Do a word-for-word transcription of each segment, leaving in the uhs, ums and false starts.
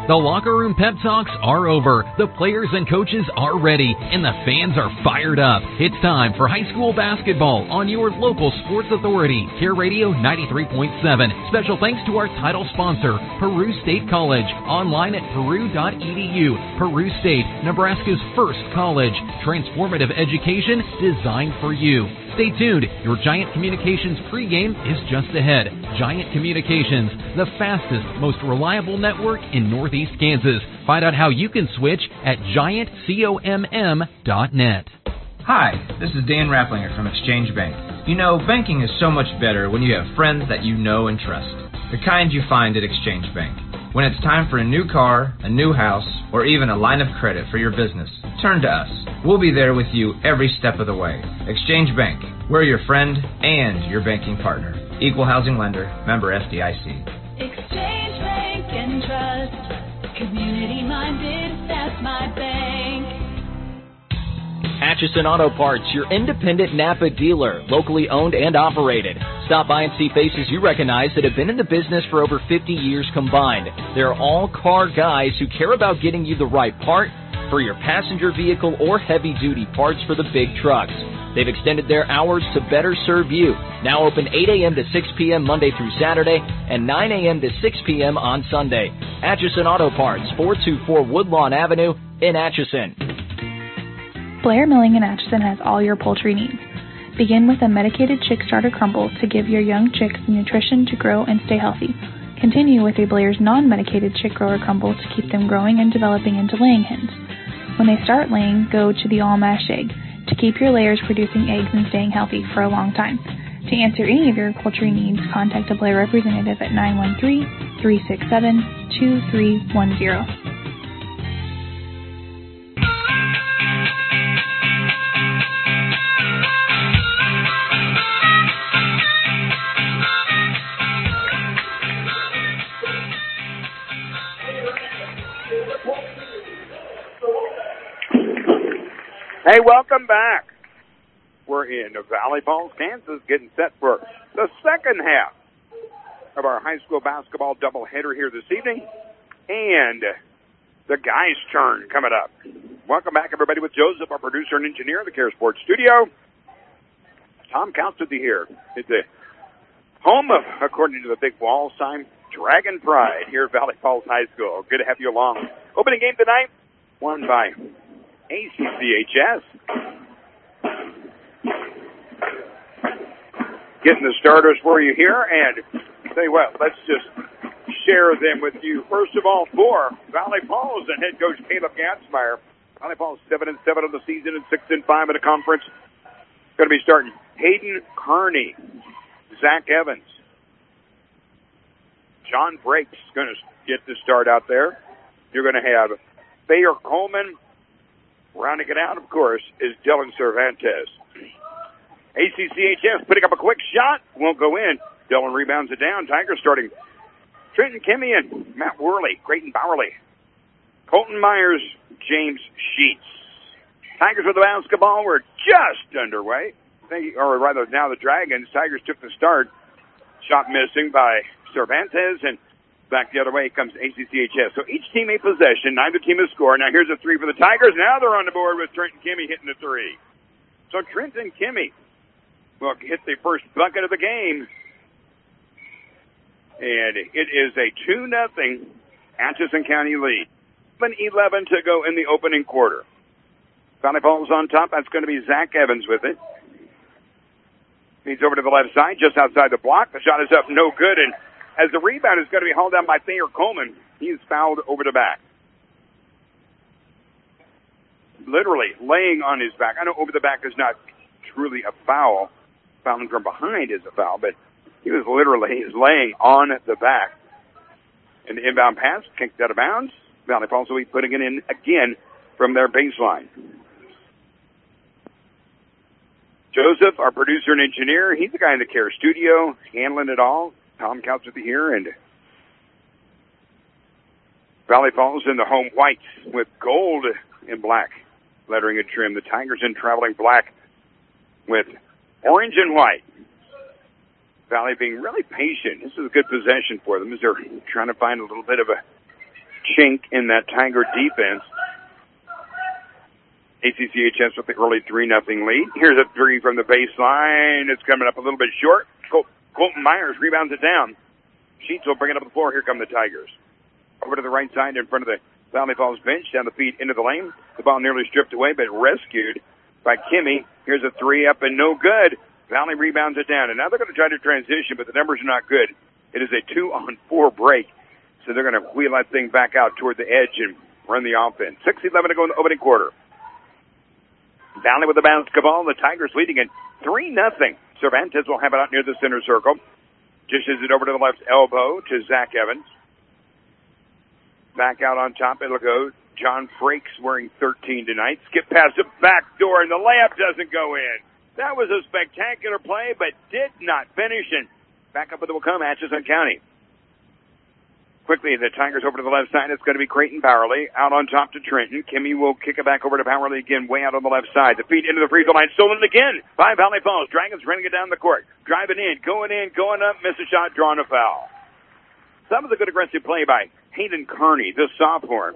The locker room pep talks are over. The players and coaches are ready, and the fans are fired up. It's time for high school basketball on your local sports authority, Care Radio ninety-three point seven. Special thanks to our title sponsor, Peru State College. Online at peru dot e d u. Peru State, Nebraska's first college. Transformative education designed for you. Stay tuned. Your Giant Communications pregame is just ahead. Giant Communications, the fastest, most reliable network in Northeast Kansas. Find out how you can switch at giant comm dot net. Hi, this is Dan Rapplinger from Exchange Bank. You know, banking is so much better when you have friends that you know and trust. The kind you find at Exchange Bank. When it's time for a new car, a new house, or even a line of credit for your business, turn to us. We'll be there with you every step of the way. Exchange Bank. We're your friend and your banking partner. Equal housing lender. Member F D I C. Exchange Bank and Trust. Community minded. That's my bank. Atchison Auto Parts, your independent Napa dealer, locally owned and operated. Stop by and see faces you recognize that have been in the business for over fifty years combined. They're all car guys who care about getting you the right part for your passenger vehicle or heavy-duty parts for the big trucks. They've extended their hours to better serve you. Now open eight a.m. to six p.m. Monday through Saturday and nine a.m. to six p.m. on Sunday. Atchison Auto Parts, four two four Woodlawn Avenue in Atchison. Blair Milling in Atchison has all your poultry needs. Begin with a medicated chick starter crumble to give your young chicks the nutrition to grow and stay healthy. Continue with a Blair's non-medicated chick grower crumble to keep them growing and developing into laying hens. When they start laying, go to the all-mash egg to keep your layers producing eggs and staying healthy for a long time. To answer any of your poultry needs, contact a Blair representative at nine one three, three six seven, two three one zero. Hey, welcome back. We're in Valley Falls, Kansas, getting set for the second half of our high school basketball doubleheader here this evening. And the guys' turn coming up. Welcome back, everybody, with Joseph, our producer and engineer in the Care Sports Studio. Tom Counts with you here. It's the home of, according to the big wall sign, Dragon Pride here at Valley Falls High School. Good to have you along. Opening game tonight, won by A C C H S. Getting the starters for you here, and tell you what, let's just share them with you. First of all, for Valley Falls and head coach Caleb Gatzmeyer. Valley Falls seven and seven on the season and six and five in the conference. Going to be starting Hayden Carney, Zach Evans, John Breaks going to get the start out there. You're going to have Thayer Coleman. Rounding it out, of course, is Dylan Cervantes. A C C H S putting up a quick shot. Won't go in. Dylan rebounds it down. Tigers starting Trenton Kimmy and Matt Worley, Creighton Bowerly, Colton Myers, James Sheets. Tigers with the basketball. We're just underway. They, or rather, now the Dragons. Tigers took the start. Shot missing by Cervantes, and back the other way comes A C C H S. So each team a possession. Neither team has scored. Now here's a three for the Tigers. Now they're on the board with Trenton Kimmy hitting the three. So Trenton Kimmy will hit the first bucket of the game. And it is a two nothing Atchison County lead. seven eleven to go in the opening quarter. Valley Falls on top. That's going to be Zach Evans with it. He's over to the left side, just outside the block. The shot is up, no good. And as the rebound is going to be hauled down by Thayer Coleman, he is fouled over the back. Literally laying on his back. I know over the back is not truly a foul. Fouling from behind is a foul, but he was literally he was laying on the back. And the inbound pass kicked out of bounds. Valley Falls will be putting it in again from their baseline. Joseph, our producer and engineer, he's the guy in the Care studio, handling it all. Tom Counts with you here, and Valley Falls in the home whites with gold and black lettering and trim. The Tigers in traveling black with orange and white. Valley being really patient. This is a good possession for them as they're trying to find a little bit of a chink in that Tiger defense. A C C H S with the early three nothing lead. Here's a three from the baseline. It's coming up a little bit short. Col- Colton Myers rebounds it down. Sheets will bring it up the floor. Here come the Tigers. Over to the right side in front of the Valley Falls bench. Down the feet into the lane. The ball nearly stripped away, but rescued by Kimmy. Here's a three up and no good. Valley rebounds it down. And now they're going to try to transition, but the numbers are not good. It is a two-on-four break. So they're going to wheel that thing back out toward the edge and run the offense. six eleven to go in the opening quarter. Valley with the basketball. The Tigers leading it three nothing. Cervantes will have it out near the center circle. Dishes it over to the left elbow to Zach Evans. Back out on top, it'll go. John Frakes wearing thirteen tonight. Skip past the back door, and the layup doesn't go in. That was a spectacular play, but did not finish. And back up with it will come Atchison County. Quickly, the Tigers over to the left side. It's going to be Creighton Bowerly out on top to Trenton. Kimmy will kick it back over to Bowerly again, way out on the left side. The feed into the free throw line, stolen again by Valley Falls. Dragons running it down the court, driving in, going in, going up, miss a shot, drawing a foul. That was a good aggressive play by Hayden Kearney, the sophomore.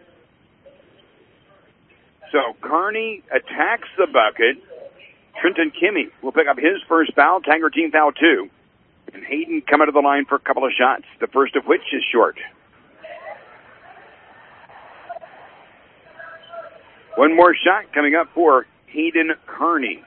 So Kearney attacks the bucket. Trenton Kimmy will pick up his first foul. Tiger team foul two. And Hayden coming to the line for a couple of shots, the first of which is short. One more shot coming up for Hayden Kearney.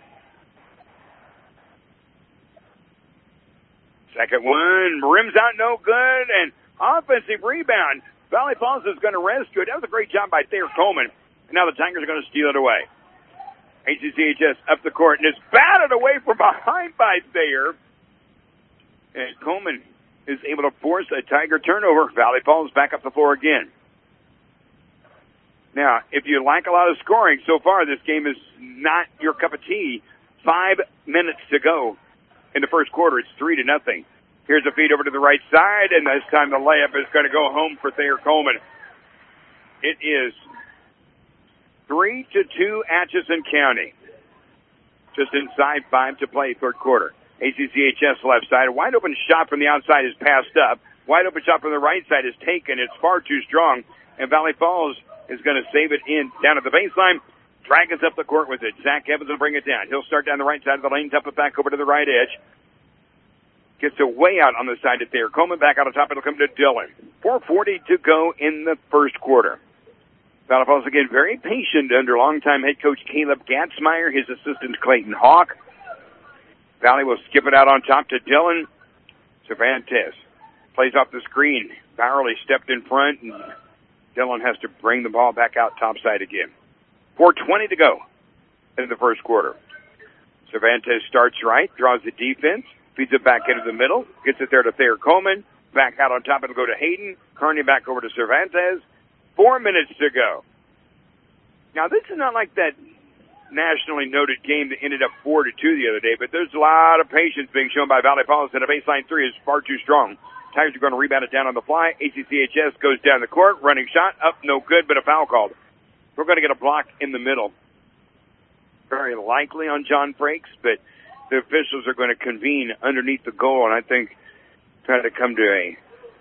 Second one, rims out, no good, and offensive rebound. Valley Falls is going to rescue it. That was a great job by Thayer Coleman. And now the Tigers are going to steal it away. A C C H S up the court, and it's batted away from behind by Thayer. And Coleman is able to force a Tiger turnover. Valley Falls back up the floor again. Now, if you like a lot of scoring, so far this game is not your cup of tea. Five minutes to go in the first quarter. It's three to nothing. Here's a feed over to the right side, and this time the layup is going to go home for Thayer Coleman. It is three to two Atchison County. Just inside five to play, third quarter. A C C H S left side. A wide open shot from the outside is passed up. Wide open shot from the right side is taken. It's far too strong. And Valley Falls is going to save it in down at the baseline. Dragons up the court with it. Zach Evans will bring it down. He'll start down the right side of the lane, dump it back over to the right edge. Gets away out on the side of Thayer Coleman. Back out on top. It'll come to Dillon. four forty to go in the first quarter. Valley Falls again very patient under longtime head coach Caleb Gatzmeyer, his assistant Clayton Hawk. Valley will skip it out on top to Dillon. Cervantes plays off the screen. Bowerly stepped in front, and Dillon has to bring the ball back out topside again. four twenty to go in the first quarter. Cervantes starts right, draws the defense, feeds it back into the middle, gets it there to Thayer Coleman. Back out on top, it'll go to Hayden. Kearney back over to Cervantes. Four minutes to go. Now, this is not like that nationally noted game that ended up four to two the other day, but there's a lot of patience being shown by Valley Falls, and a baseline three is far too strong. Tigers are going to rebound it down on the fly. A C C H S goes down the court, running shot, up, no good, but a foul called. We're going to get a block in the middle. Very likely on John Frakes, but the officials are going to convene underneath the goal, and I think try to come to a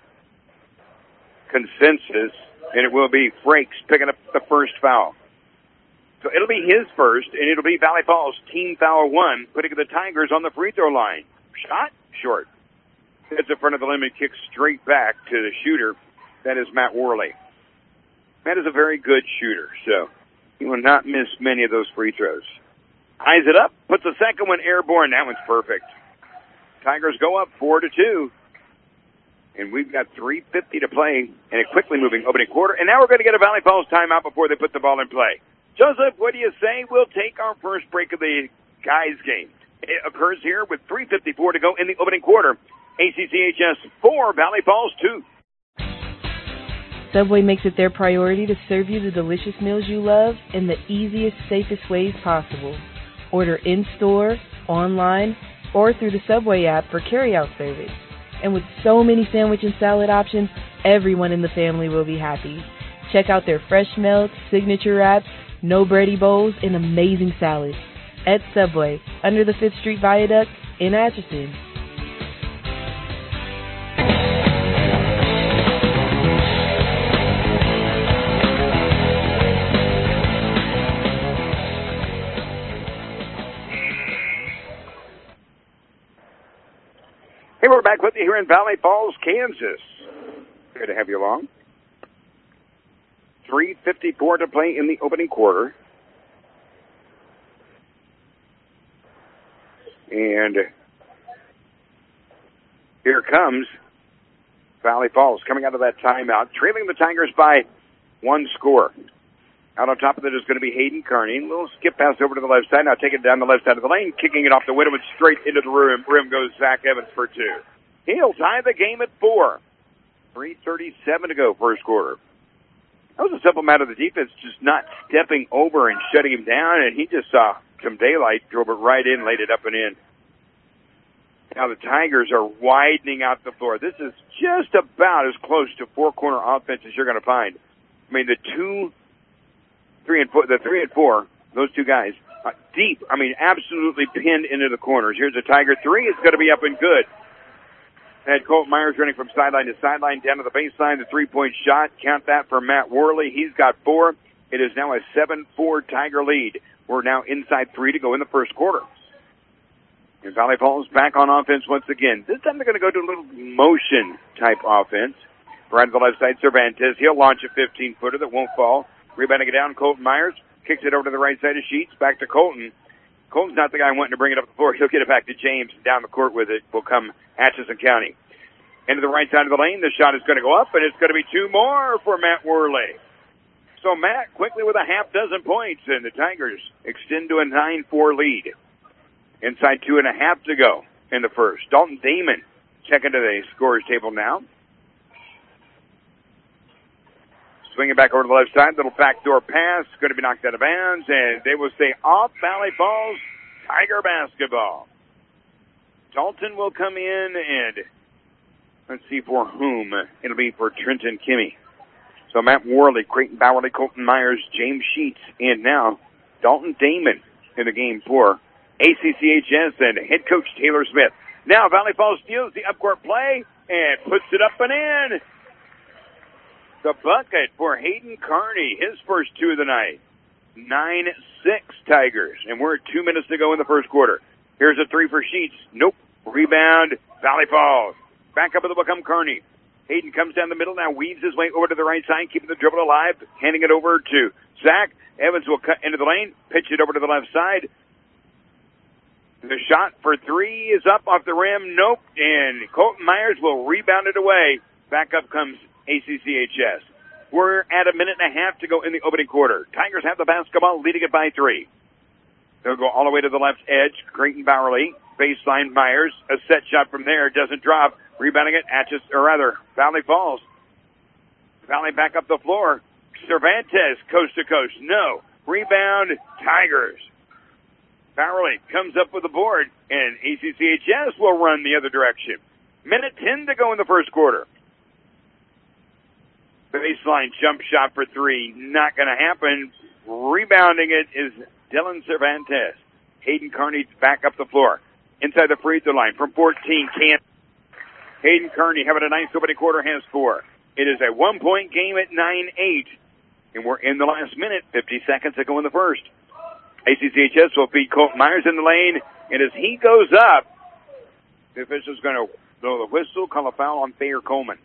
consensus, and it will be Frakes picking up the first foul. So it'll be his first, and it'll be Valley Falls team foul one, putting the Tigers on the free throw line. Shot short. Hits in front of the limit, kicks straight back to the shooter. That is Matt Worley. Matt is a very good shooter, so he will not miss many of those free throws. Eyes it up, puts the second one airborne. That one's perfect. Tigers go up four to two. And we've got three fifty to play in a quickly moving opening quarter. And now we're going to get a Valley Falls timeout before they put the ball in play. Joseph, what do you say? We'll take our first break of the guys' game. It occurs here with three fifty-four to go in the opening quarter. A C C H S four, Valley Falls two. Subway makes it their priority to serve you the delicious meals you love in the easiest, safest ways possible. Order in-store, online, or through the Subway app for carry-out service. And with so many sandwich and salad options, everyone in the family will be happy. Check out their fresh melts, signature wraps, no bready bowls, and amazing salads at Subway under the fifth Street Viaduct in Atchison. here in Valley Falls, Kansas. Good to have you along. three fifty-four to play in the opening quarter. And here comes Valley Falls coming out of that timeout, trailing the Tigers by one score. Out on top of it is going to be Hayden Kearney. A little skip pass over to the left side. Now taking it down the left side of the lane, kicking it off the window and straight into the rim. Rim goes Zach Evans for two. He'll tie the game at four. three thirty-seven to go, first quarter. That was a simple matter of the defense just not stepping over and shutting him down, and he just saw some daylight, drove it right in, laid it up and in. Now the Tigers are widening out the floor. This is just about as close to four-corner offense as you're going to find. I mean, the two, three and four, the three and four, those two guys, uh, deep. I mean, absolutely pinned into the corners. Here's a Tiger three. It's going to be up and good. Had Colton Myers running from sideline to sideline down to the baseline. The three-point shot, count that for Matt Worley. He's got four. It is now a seven four Tiger lead. We're now inside three to go in the first quarter. And Valley Falls back on offense once again. This time they're going to go to a little motion-type offense. Right to the left side, Cervantes. He'll launch a fifteen-footer that won't fall. Rebounding it down, Colton Myers. Kicks it over to the right side of Sheets. Back to Colton. Colton's not the guy wanting to bring it up the floor. He'll get it back to James. Down the court with it will come Atchison County. Into the right side of the lane. The shot is going to go up, and it's going to be two more for Matt Worley. So Matt quickly with a half dozen points, and the Tigers extend to a nine four lead. Inside two and a half to go in the first. Dalton Damon checking to the scorer's table now. Swinging back over to the left side. Little backdoor pass. Going to be knocked out of bounds, and they will stay off Valley Falls Tiger basketball. Dalton will come in, and let's see for whom. It'll be for Trenton Kimmy. So Matt Worley, Creighton Bowerly, Colton Myers, James Sheets, and now Dalton Damon in the game for A C C H S and head coach Taylor Smith. Now Valley Falls steals the upcourt play and puts it up and in. The bucket for Hayden Kearney, his first two of the night. nine six Tigers, and we're at two minutes to go in the first quarter. Here's a three for Sheets. Nope. Rebound, Valley Falls. Back up, it'll become Kearney. Hayden comes down the middle, now weaves his way over to the right side, keeping the dribble alive, handing it over to Zach. Evans will cut into the lane, pitch it over to the left side. The shot for three is up off the rim. Nope. And Colton Myers will rebound it away. Back up comes A C C H S. We're at a minute and a half to go in the opening quarter. Tigers have the basketball, leading it by three. They'll go all the way to the left edge. Creighton Bowerly, baseline Myers. A set shot from there, doesn't drop. Rebounding it, Atchis, or rather, Valley Falls. Valley back up the floor. Cervantes, coast to coast. No. Rebound, Tigers. Bowerly comes up with the board, and A C C H S will run the other direction. Minute ten to go in the first quarter. Baseline jump shot for three. Not going to happen. Rebounding it is Dylan Cervantes. Hayden Kearney back up the floor. Inside the free throw line from fourteen. Can't. Hayden Kearney having a nice opening quarter, has four. It is a one-point game at nine eight. And we're in the last minute, fifty seconds to go in the first. A C C H S will feed Colton Myers in the lane. And as he goes up, the official's going to blow the whistle, call a foul on Thayer Coleman.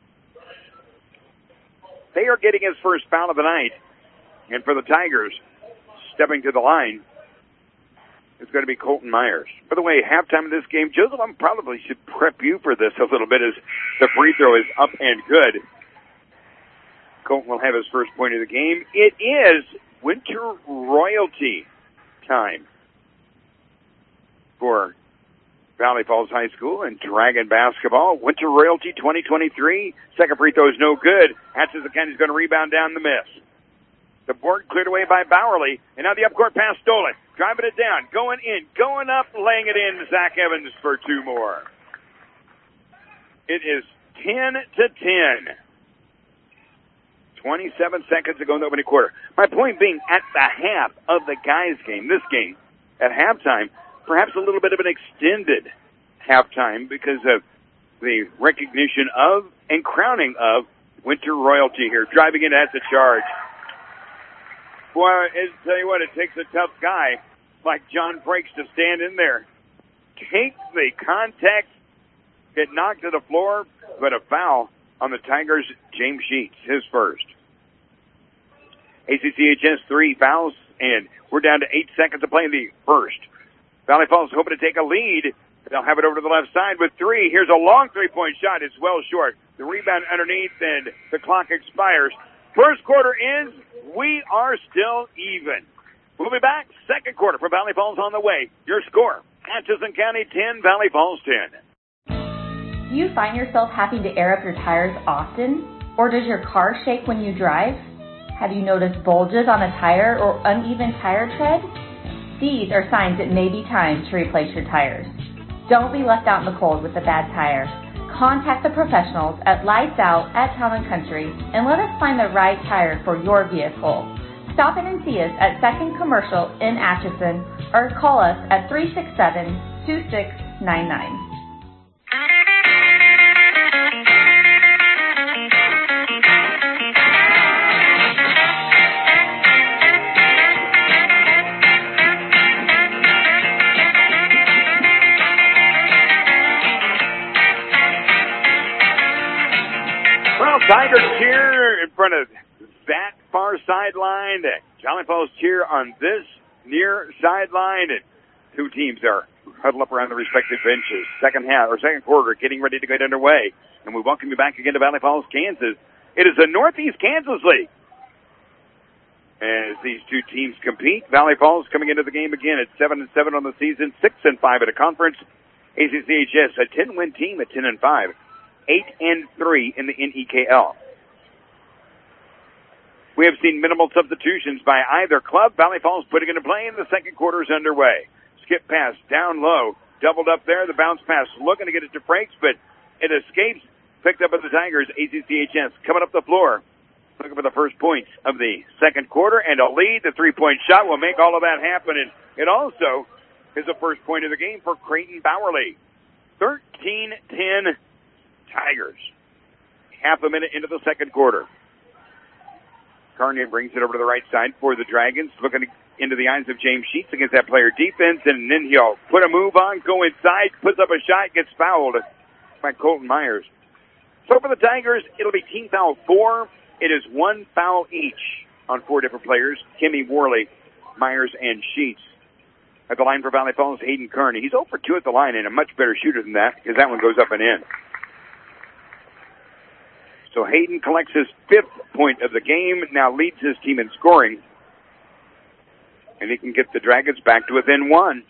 Thayer getting his first foul of the night. And for the Tigers, stepping to the line, it's going to be Colton Myers. By the way, halftime of this game, Joseph, I probably should prep you for this a little bit as the free throw is up and good. Colton will have his first point of the game. It is Winter Royalty time for Valley Falls High School and Dragon basketball. Winter Royalty twenty twenty-three. Second free throw is no good. Atchison County is going to rebound down the miss. The board cleared away by Bowerly, and now the upcourt pass stolen. Driving it down, going in, going up, laying it in. Zach Evans for two more. It is ten to ten. twenty-seven seconds to go in the opening quarter. My point being, at the half of the guys' game, this game, at halftime, perhaps a little bit of an extended halftime because of the recognition of and crowning of Winter Royalty here. Driving in at the charge. Boy, I tell you what, it takes a tough guy like John Frakes to stand in there, take the contact get knocked to the floor, but a foul on the Tigers, James Sheets, his first. A C C H S three fouls, and we're down to eight seconds to play in the first. Valley Falls hoping to take a lead. They'll have it over to the left side with three. Here's a long three-point shot. It's well short. The rebound underneath, and the clock expires. First quarter ends. We are still even. We'll be back. Second quarter for Valley Falls on the way. Your score, Atchison County ten, Valley Falls ten. Do you find yourself having to air up your tires often? Or does your car shake when you drive? Have you noticed bulges on a tire or uneven tire tread? These are signs it may be time to replace your tires. Don't be left out in the cold with a bad tire. Contact the professionals at Lights Out at Town and Country and let us find the right tire for your vehicle. Stop in and see us at Second Commercial in Atchison or call us at three six seven, two six nine nine. Tigers cheer in front of that far sideline. Valley Falls cheer on this near sideline. And two teams are huddled up around the respective benches. Second half, or second quarter, getting ready to get underway. And we welcome you back again to Valley Falls, Kansas. It is the Northeast Kansas League. As these two teams compete, Valley Falls coming into the game again at seven and seven on the season, six and five at a conference. A C C H S, a ten-win team at ten and five. Eight and three in the N E K L. We have seen minimal substitutions by either club. Valley Falls putting into play, and the second quarter is underway. Skip pass down low, doubled up there. The bounce pass looking to get it to Frakes, but it escapes. Picked up by the Tigers. A C C H S coming up the floor, looking for the first points of the second quarter and a lead. The three-point shot will make all of that happen, and it also is the first point of the game for Creighton Bowerly. thirteen ten. Tigers. Half a minute into the second quarter. Carnier brings it over to the right side for the Dragons, looking into the eyes of James Sheets against that player defense, and then he'll put a move on, go inside, puts up a shot, gets fouled by Colton Myers. So for the Tigers, it'll be team foul four. It is one foul each on four different players, Kimmy, Worley, Myers, and Sheets. At the line for Valley Falls, Hayden Kearney. He's zero for two at the line and a much better shooter than that because that one goes up and in. So Hayden collects his fifth point of the game, now leads his team in scoring. And he can get the Dragons back to within one.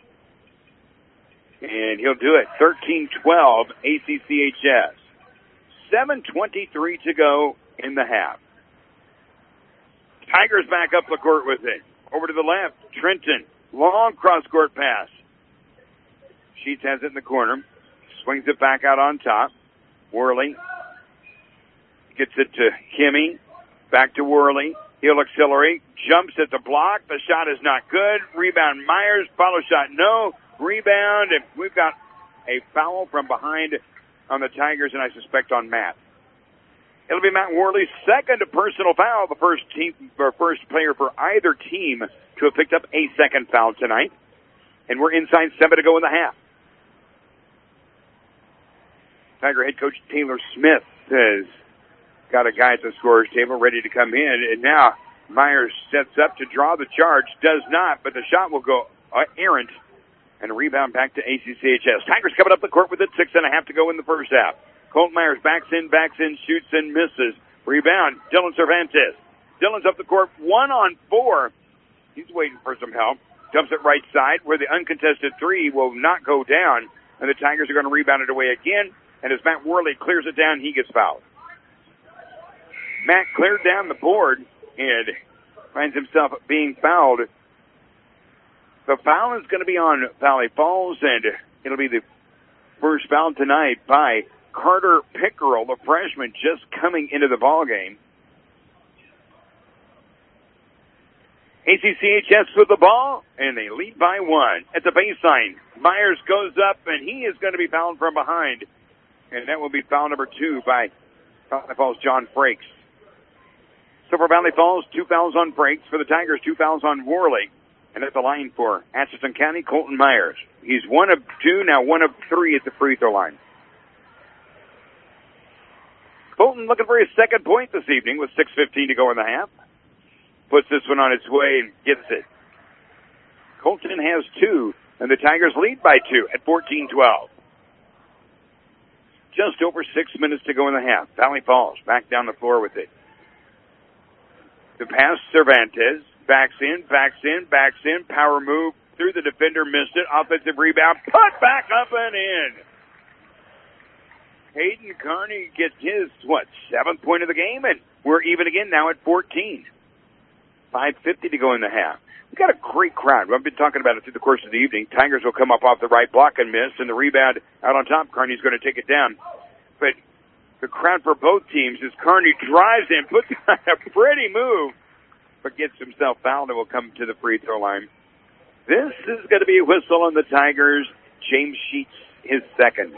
And he'll do it. thirteen twelve, A C C H S. seven twenty-three to go in the half. Tigers back up the court with it. Over to the left, Trenton. Long cross-court pass. Sheets has it in the corner. Swings it back out on top. Worley gets it to Kimmy. Back to Worley. He'll accelerate. Jumps at the block. The shot is not good. Rebound Myers. Follow shot no. Rebound. And we've got a foul from behind on the Tigers, and I suspect on Matt. It'll be Matt Worley's second personal foul, the first team or first player for either team to have picked up a second foul tonight. And we're inside seven to go in the half. Tiger head coach Taylor Smith has got a guy at the scorer's table ready to come in. And now Myers sets up to draw the charge. Does not, but the shot will go uh, errant. And a rebound back to A C C H S. Tigers coming up the court with it. Six and a half to go in the first half. Colt Myers backs in, backs in, shoots and misses. Rebound, Dylan Cervantes. Dylan's up the court, one on four. He's waiting for some help. Dumps it right side where the uncontested three will not go down. And the Tigers are going to rebound it away again. And as Matt Worley clears it down, he gets fouled. Matt cleared down the board and finds himself being fouled. The foul is going to be on Valley Falls, and it'll be the first foul tonight by Carter Pickerel, the freshman just coming into the ballgame. A C C H S with the ball, and they lead by one. At the baseline, Myers goes up, and he is going to be fouled from behind. And that will be foul number two by Valley Falls' John Frakes. So for Valley Falls, two fouls on Frakes. For the Tigers, two fouls on Worley. And at the line for Atchison County, Colton Myers. He's one of two, now one of three at the free throw line. Colton looking for his second point this evening with six fifteen to go in the half. Puts this one on its way and gets it. Colton has two, and the Tigers lead by two at fourteen twelve. Just over six minutes to go in the half. Valley Falls back down the floor with it. The pass, Cervantes. Backs in, backs in, backs in. Power move through the defender, missed it. Offensive rebound, put back up and in. Hayden Kearney gets his, what, seventh point of the game, and we're even again now at fourteen. five fifty to go in the half. We've got a great crowd. I've been talking about it through the course of the evening. Tigers will come up off the right block and miss, and the rebound out on top. Kearney's going to take it down. But the crowd for both teams as Kearney drives in, puts on a pretty move, but gets himself fouled and will come to the free throw line. This is going to be a whistle on the Tigers. James Sheets, his second.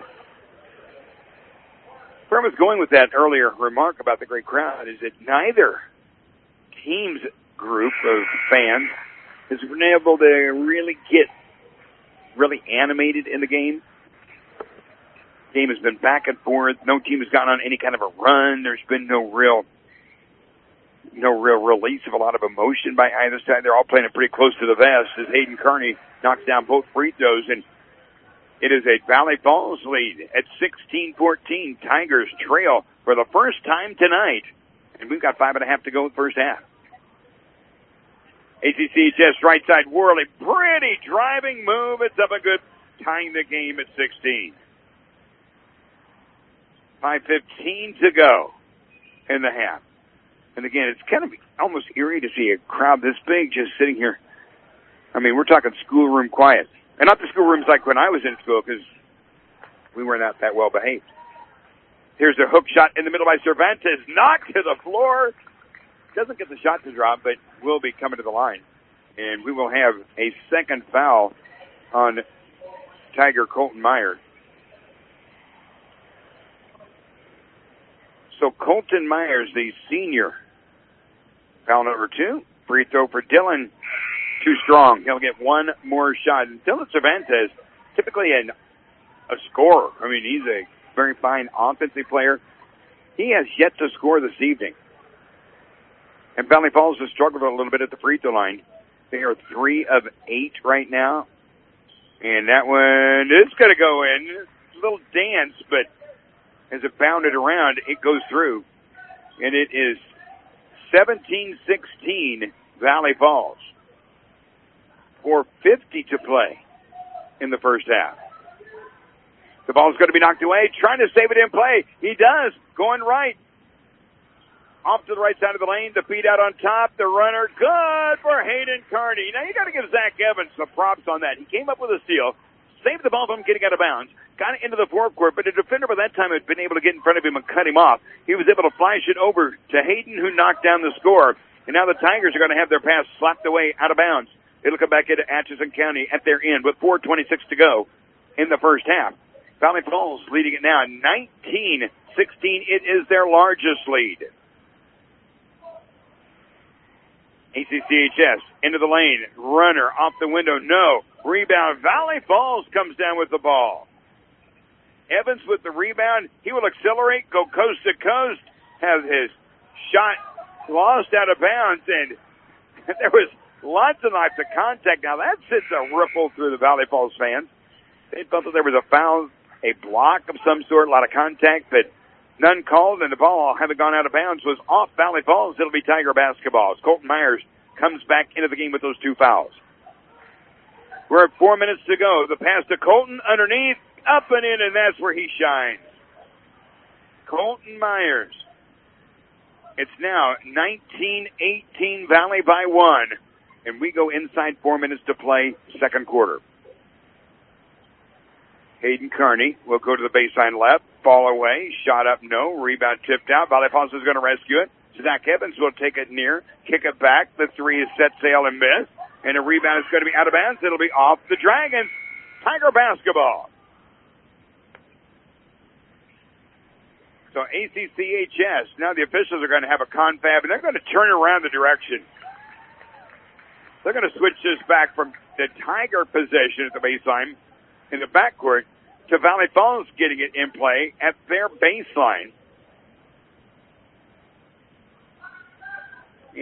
Where I was going with that earlier remark about the great crowd is that neither team's group of fans has been able to really get really animated in the game. The game has been back and forth. No team has gone on any kind of a run. There's been no real no real release of a lot of emotion by either side. They're all playing it pretty close to the vest as Hayden Kearney knocks down both free throws, and it is a Valley Falls lead at sixteen fourteen. Tigers trail for the first time tonight, and we've got five and a half to go in the first half. A C C H S right side Worley, pretty driving move. It's up a good, tying the game at sixteen. five fifteen to go in the half. And again, it's kind of almost eerie to see a crowd this big just sitting here. I mean, we're talking schoolroom quiet. And not the schoolrooms like when I was in school, because we weren't that, that well behaved. Here's a hook shot in the middle by Cervantes, knocked to the floor. Doesn't get the shot to drop, but will be coming to the line. And we will have a second foul on Tiger Colton Myers. So Colton Myers, the senior, foul number two. Free throw for Dylan. Too strong. He'll get one more shot. And Dylan Cervantes, typically an, a scorer. I mean, he's a very fine offensive player. He has yet to score this evening. And Valley Falls has struggled a little bit at the free throw line. They are three of eight right now. And that one is going to go in. It's a little dance, but as it bounded around, it goes through. And it is seventeen sixteen Valley Falls. four fifty to play in the first half. The ball's going to be knocked away. Trying to save it in play. He does. Going right. Off to the right side of the lane. The feed out on top. The runner. Good for Hayden Kearney. Now you got to give Zach Evans some props on that. He came up with a steal. Saved the ball from getting out of bounds. Got it into the forecourt, but the defender by that time had been able to get in front of him and cut him off. He was able to flash it over to Hayden, who knocked down the score. And now the Tigers are going to have their pass slapped away out of bounds. It'll come back into Atchison County at their end with four twenty-six to go in the first half. Valley Falls leading it now nineteen sixteen. It is their largest lead. A C C H S into the lane. Runner off the window. No. Rebound. Valley Falls comes down with the ball. Evans with the rebound. He will accelerate, go coast to coast, have his shot lost out of bounds, and there was lots and lots of contact. Now that sends a ripple through the Valley Falls fans. They felt that there was a foul, a block of some sort, a lot of contact, but none called, and the ball, having gone out of bounds, was off Valley Falls. It'll be Tiger basketball as Colton Myers comes back into the game with those two fouls. We're at four minutes to go. The pass to Colton underneath, up and in, and that's where he shines. Colton Myers. It's now nineteen eighteen, Valley by one, and we go inside four minutes to play, second quarter. Hayden Kearney will go to the baseline left, fall away, shot up, no, rebound tipped out. Valley Falls is going to rescue it. Zach Evans will take it near, kick it back. The three is set sail and miss, and a rebound is going to be out of bounds. It'll be off the Dragons. Tiger basketball. So A C C H S, now the officials are going to have a confab, and they're going to turn around the direction. They're going to switch this back from the Tiger possession at the baseline in the backcourt to Valley Falls getting it in play at their baseline.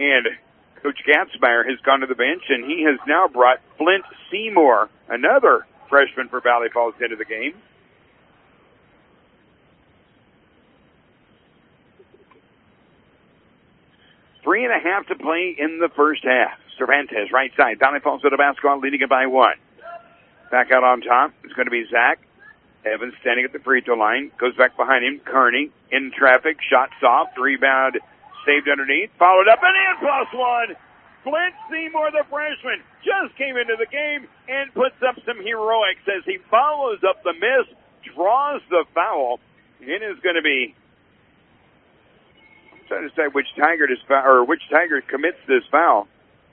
And Coach Gatzmeyer has gone to the bench, and he has now brought Flint Seymour, another freshman for Valley Falls, into the game. Three and a half to play in the first half. Cervantes, right side. Valley Falls with a basketball, leading it by one. Back out on top, it's going to be Zach Evans standing at the free throw line. Goes back behind him. Kearney in traffic. Shot soft. Rebound saved underneath. Followed up and in. Plus one. Flint Seymour, the freshman, just came into the game and puts up some heroics as he follows up the miss, draws the foul, and is going to be I'm trying to decide which Tiger does foul, or which Tiger commits this foul.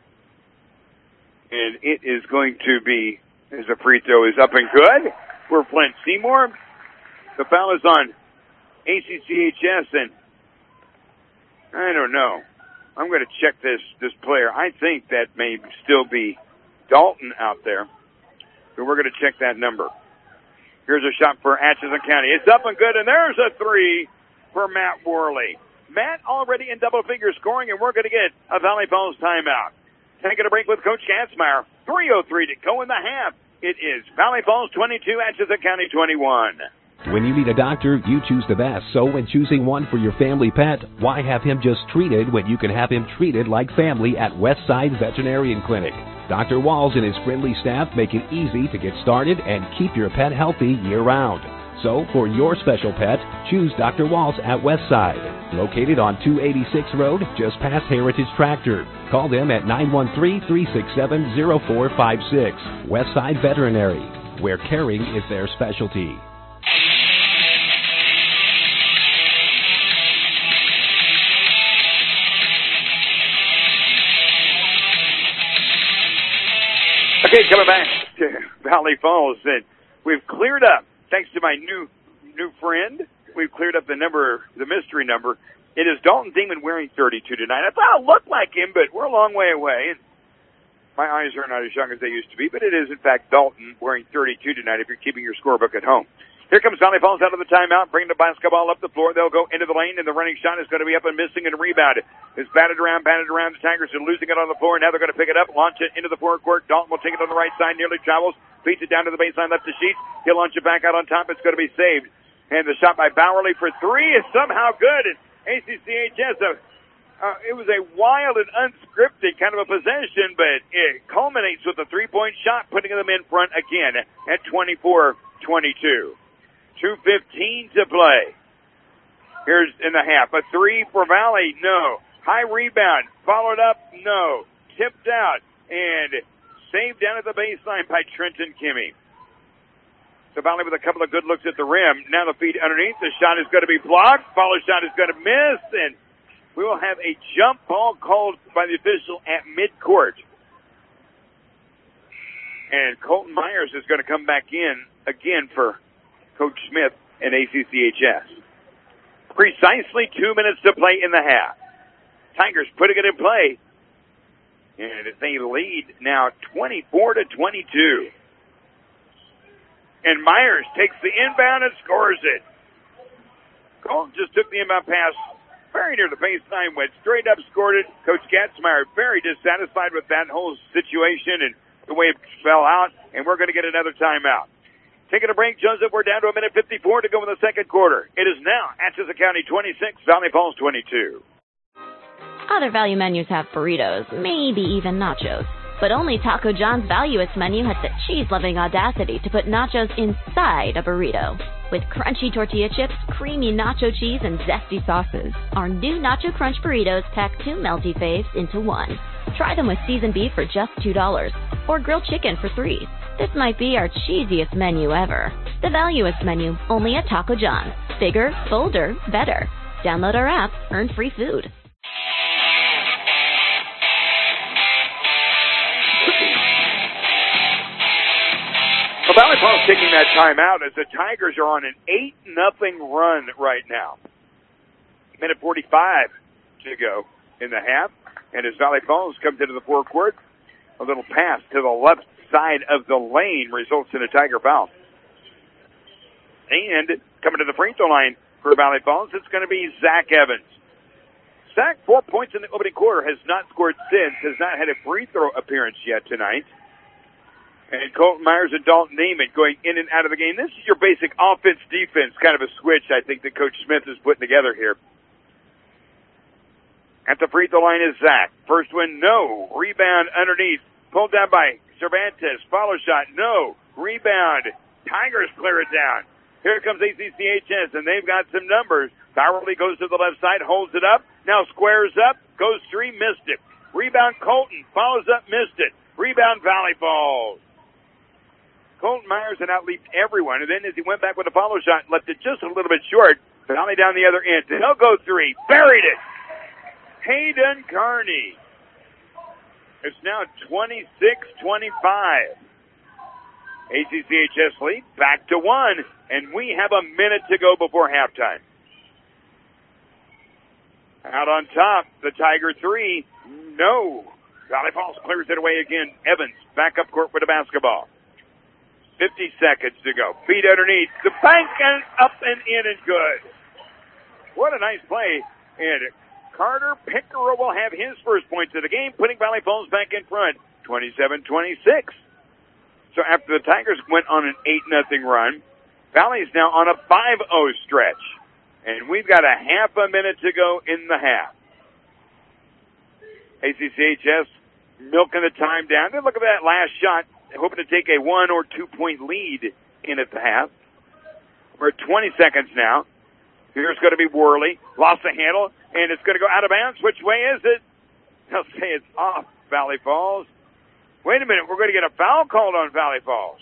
And it is going to be, as the free throw is up and good for Flint Seymour. The foul is on A C C H S, and I don't know. I'm going to check this, this player. I think that may still be Dalton out there. So we're going to check that number. Here's a shot for Atchison County. It's up and good, and there's a three for Matt Worley. Matt already in double figure scoring, and we're going to get a Valley Falls timeout. Taking a break with Coach Gatzmeyer. three oh three to go in the half. It is Valley Falls twenty-two, Atchison County twenty-one. When you need a doctor, you choose the best. So when choosing one for your family pet, why have him just treated when you can have him treated like family at Westside Veterinarian Clinic? Doctor Walls and his friendly staff make it easy to get started and keep your pet healthy year-round. So for your special pet, choose Doctor Walls at Westside. Located on two eighty-six Road, just past Heritage Tractor. Call them at nine one three, three six seven, zero four five six. Westside Veterinary, where caring is their specialty. Okay, coming back to Valley Falls, and we've cleared up, thanks to my new new friend, we've cleared up the number, the mystery number. It is Dalton Demon wearing thirty-two tonight. I thought it looked like him, but we're a long way away. And my eyes are not as young as they used to be, but it is, in fact, Dalton wearing thirty-two tonight if you're keeping your scorebook at home. Here comes Valley Falls out of the timeout, bringing the basketball up the floor. They'll go into the lane, and the running shot is going to be up and missing and rebounded. It's batted around, batted around. The Tigers are losing it on the floor. Now they're going to pick it up, launch it into the forecourt. Dalton will take it on the right side, nearly travels, feeds it down to the baseline, left to Sheets. He'll launch it back out on top. It's going to be saved. And the shot by Bowerly for three is somehow good. And A C C H S, uh, uh, it was a wild and unscripted kind of a possession, but it culminates with a three-point shot, putting them in front again at twenty-four twenty-two. two fifteen to play. Here's in the half. A three for Valley, no. High rebound, followed up, no. Tipped out, and saved down at the baseline by Trenton Kimmy. So Valley with a couple of good looks at the rim. Now the feed underneath. The shot is going to be blocked. Follow shot is going to miss, and we will have a jump ball called by the official at midcourt. And Colton Myers is going to come back in again for Coach Smith and A C C H S. Precisely two minutes to play in the half. Tigers putting it in play. And they lead now twenty-four to twenty-two. And Myers takes the inbound and scores it. Colton just took the inbound pass very near the baseline, went straight up, scored it. Coach Gatzmeyer very dissatisfied with that whole situation and the way it fell out. And we're going to get another timeout. Taking a break, Joseph, we're down to a minute fifty-four to go in the second quarter. It is now Atchison County twenty-six, Valley Falls twenty-two. Other value menus have burritos, maybe even nachos. But only Taco John's Valuous menu has the cheese-loving audacity to put nachos inside a burrito. With crunchy tortilla chips, creamy nacho cheese, and zesty sauces, our new Nacho Crunch burritos pack two melty faves into one. Try them with seasoned beef for just two dollars, or grilled chicken for three dollars. This might be our cheesiest menu ever. The Valuous menu, only at Taco John's. Bigger, bolder, better. Download our app, earn free food. Well, Valley Falls taking that timeout as the Tigers are on an eight nothing run right now. minute forty-five to go in the half. And as Valley Falls comes into the forecourt, a little pass to the left side of the lane results in a Tiger foul. And coming to the free throw line for Valley Falls, it's going to be Zach Evans. Zach, four points in the opening quarter, has not scored since, has not had a free throw appearance yet tonight. And Colton Myers and Dalton Neiman going in and out of the game. This is your basic offense-defense kind of a switch, I think, that Coach Smith is putting together here. At the free throw line is Zach. First one, no. Rebound underneath. Pulled down by Cervantes. Follow shot, no. Rebound. Tigers clear it down. Here comes A C C H S, and they've got some numbers. Bowerly goes to the left side, holds it up. Now squares up, goes three, missed it. Rebound Colton, follows up, missed it. Rebound Valley Falls. Colton Myers had outleaped everyone, and then as he went back with a follow shot, left it just a little bit short. Valley down the other end. He'll go three, buried it. Hayden Kearney. It's now twenty-six twenty-five. A C C H S lead back to one, and we have a minute to go before halftime. Out on top, the Tiger three, no. Valley Falls clears it away again. Evans back up court with the basketball. fifty seconds to go. Feet underneath. The bank and up and in and good. What a nice play. And Carter Pickerel will have his first points of the game, putting Valley Falls back in front, twenty-seven twenty-six. So after the Tigers went on an eight nothing run, Valley is now on a five oh stretch. And we've got a half a minute to go in the half. A C C H S milking the time down. Then look at that last shot, hoping to take a one or two point lead in at the half. We're at twenty seconds now. Here's going to be Worley. Lost the handle, and it's going to go out of bounds. Which way is it? They'll say it's off Valley Falls. Wait a minute, we're going to get a foul called on Valley Falls.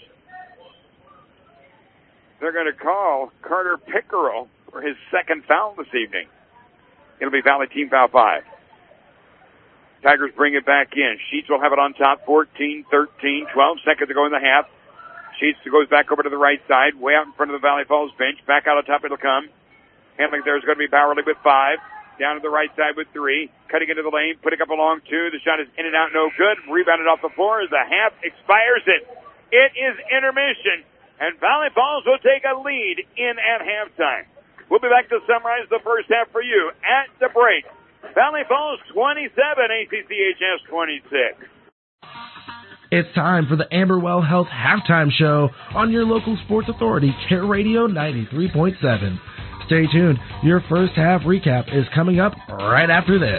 They're going to call Carter Pickerel for his second foul this evening. It'll be Valley team foul five. Tigers bring it back in. Sheets will have it on top, fourteen thirteen, twelve seconds to go in the half. Sheets goes back over to the right side, way out in front of the Valley Falls bench. Back out on top it'll come. Handling there is going to be Bowerly with five. Down to the right side with three. Cutting into the lane, putting up a long two. The shot is in and out, no good. Rebounded off the floor as the half expires. It. It is intermission, and Valley Falls will take a lead in at halftime. We'll be back to summarize the first half for you at the break. Valley Falls twenty-seven, A C C H S twenty-six. It's time for the Amberwell Health Halftime Show on your local sports authority, Care Radio ninety-three point seven. Stay tuned. Your first half recap is coming up right after this.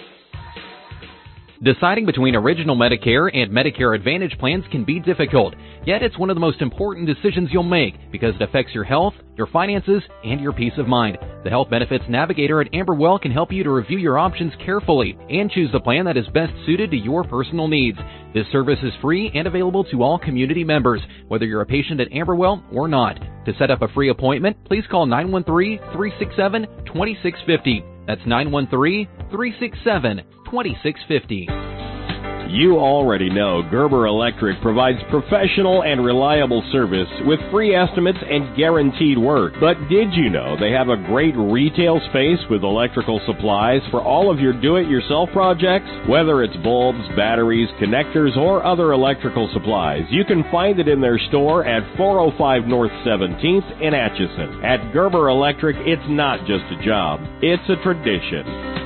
Deciding between Original Medicare and Medicare Advantage plans can be difficult, yet it's one of the most important decisions you'll make because it affects your health, your finances, and your peace of mind. The Health Benefits Navigator at Amberwell can help you to review your options carefully and choose the plan that is best suited to your personal needs. This service is free and available to all community members, whether you're a patient at Amberwell or not. To set up a free appointment, please call nine one three, three six seven, two six five zero. That's nine one three, three six seven, two six five zero. You already know Gerber Electric provides professional and reliable service with free estimates and guaranteed work. But did you know they have a great retail space with electrical supplies for all of your do-it-yourself projects? Whether it's bulbs, batteries, connectors, or other electrical supplies, you can find it in their store at four oh five North seventeenth in Atchison. At Gerber Electric, it's not just a job, it's a tradition.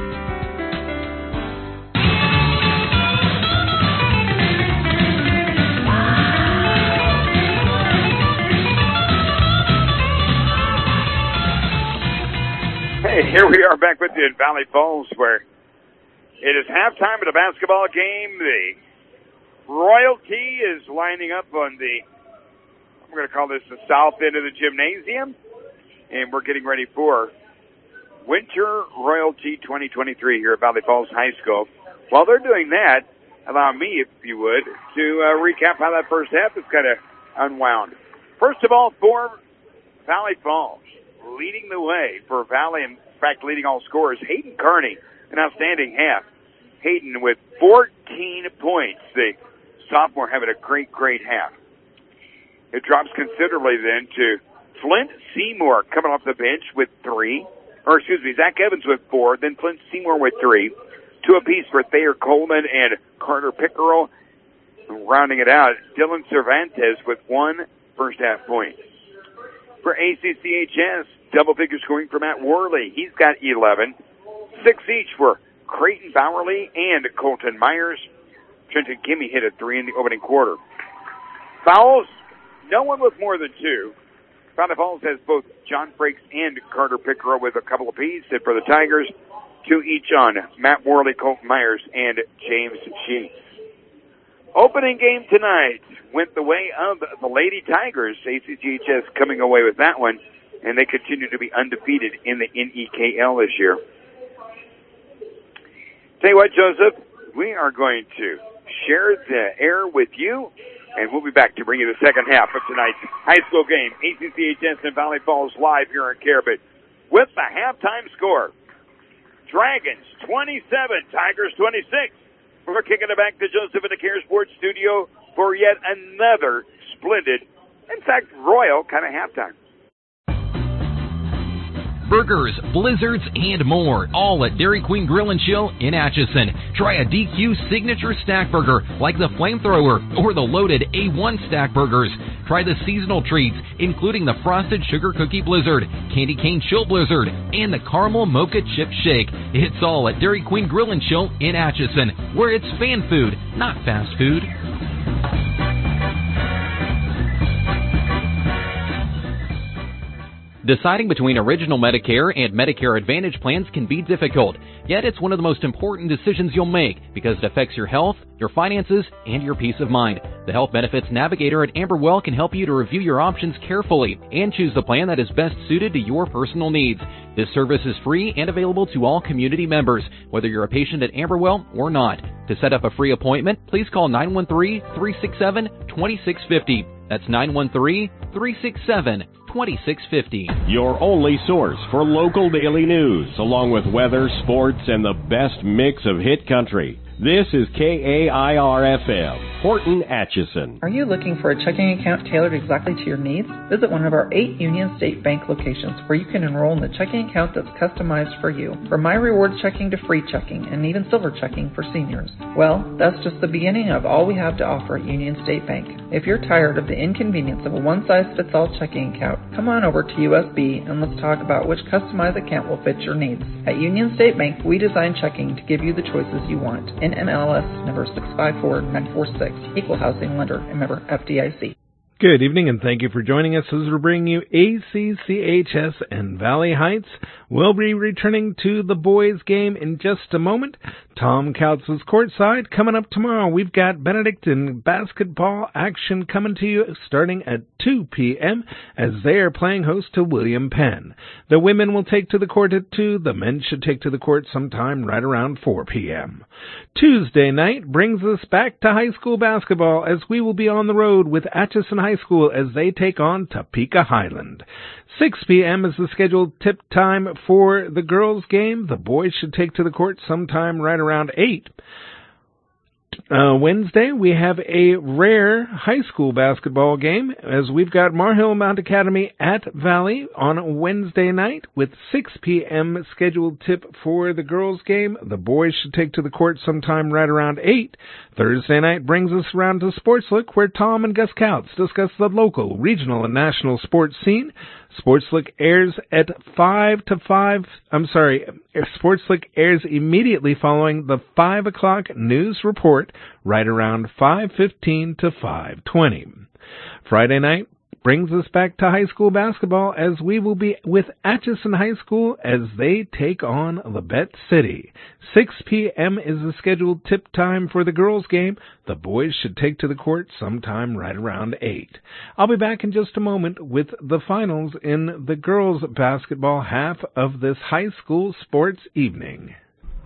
Hey, here we are back with you in Valley Falls, where it is halftime of the basketball game. The royalty is lining up on the, I'm going to call this the south end of the gymnasium, and we're getting ready for Winter Royalty twenty twenty-three here at Valley Falls High School. While they're doing that, allow me, if you would, to uh, recap how that first half is kind of unwound. First of all, for Valley Falls, leading the way for Valley, in fact, leading all scorers, Hayden Kearney, an outstanding half. Hayden with fourteen points. The sophomore having a great, great half. It drops considerably then to Flint Seymour coming off the bench with three. Or, excuse me, Zach Evans with four, then Flint Seymour with three. Two apiece for Thayer Coleman and Carter Pickerel. Rounding it out, Dylan Cervantes with one first half point. For A C C H S, double-figure scoring for Matt Worley. He's got eleven. Six each for Creighton Bowerly and Colton Myers. Trenton Kimmy hit a three in the opening quarter. Fouls, no one with more than two. Fountain Falls has both John Frakes and Carter Pickerel with a couple apiece. And for the Tigers, two each on Matt Worley, Colton Myers, and James Sheets. Opening game tonight went the way of the Lady Tigers. A C C H S coming away with that one, and they continue to be undefeated in the N E K L this year. Tell you what, Joseph, we are going to share the air with you, and we'll be back to bring you the second half of tonight's high school game. A C C H S and Valley Falls live here in Caribou with the halftime score. Dragons twenty-seven, Tigers twenty-six. We're kicking it back to Joseph in the Care Sports Studio for yet another splendid, in fact, royal kind of halftime. Burgers, blizzards, and more, all at Dairy Queen Grill and Chill in Atchison. Try a D Q signature stack burger like the Flamethrower or the loaded A one stack burgers. Try the seasonal treats, including the Frosted Sugar Cookie Blizzard, Candy Cane Chill Blizzard, and the Caramel Mocha Chip Shake. It's all at Dairy Queen Grill and Chill in Atchison, where it's fan food, not fast food. Deciding between Original Medicare and Medicare Advantage plans can be difficult, yet it's one of the most important decisions you'll make because it affects your health, your finances, and your peace of mind. The Health Benefits Navigator at Amberwell can help you to review your options carefully and choose the plan that is best suited to your personal needs. This service is free and available to all community members, whether you're a patient at Amberwell or not. To set up a free appointment, please call nine one three, three six seven, two six five zero. That's nine one three, three six seven, two six five zero. Your only source for local daily news, along with weather, sports, and the best mix of hit country. This is K A I R F M, Horton, Atchison. Are you looking for a checking account tailored exactly to your needs? Visit one of our eight Union State Bank locations where you can enroll in the checking account that's customized for you. From My Rewards checking to free checking and even silver checking for seniors. Well, that's just the beginning of all we have to offer at Union State Bank. If you're tired of the inconvenience of a one-size-fits-all checking account, come on over to U S B and let's talk about which customized account will fit your needs. At Union State Bank, we design checking to give you the choices you want. N M L S number six five four nine four six, Equal Housing Lender, and member F D I C. Good evening, and thank you for joining us as we bring you A C C H S and Valley Heights. We'll be returning to the boys' game in just a moment. Tom Coutz's courtside coming up tomorrow. We've got Benedictine basketball action coming to you starting at two p.m. as they are playing host to William Penn. The women will take to the court at two. The men should take to the court sometime right around four p.m. Tuesday night brings us back to high school basketball as we will be on the road with Atchison High School as they take on Topeka Highland. six p.m. is the scheduled tip time for the girls' game. The boys should take to the court sometime right around eight. Uh, Wednesday, we have a rare high school basketball game as we've got Marhill Mount Academy at Valley on Wednesday night with six p.m. scheduled tip for the girls' game. The boys should take to the court sometime right around eight. Thursday night brings us around to Sportslook where Tom and Gus Kautz discuss the local, regional, and national sports scene. Sportslook airs at five to five, I'm sorry, Sportslook airs immediately following the five o'clock news report, right around five fifteen to five twenty. Friday night brings us back to high school basketball as we will be with Atchison High School as they take on Labette City. six p.m. is the scheduled tip time for the girls' game. The boys should take to the court sometime right around eight. I'll be back in just a moment with the finals in the girls' basketball half of this high school sports evening.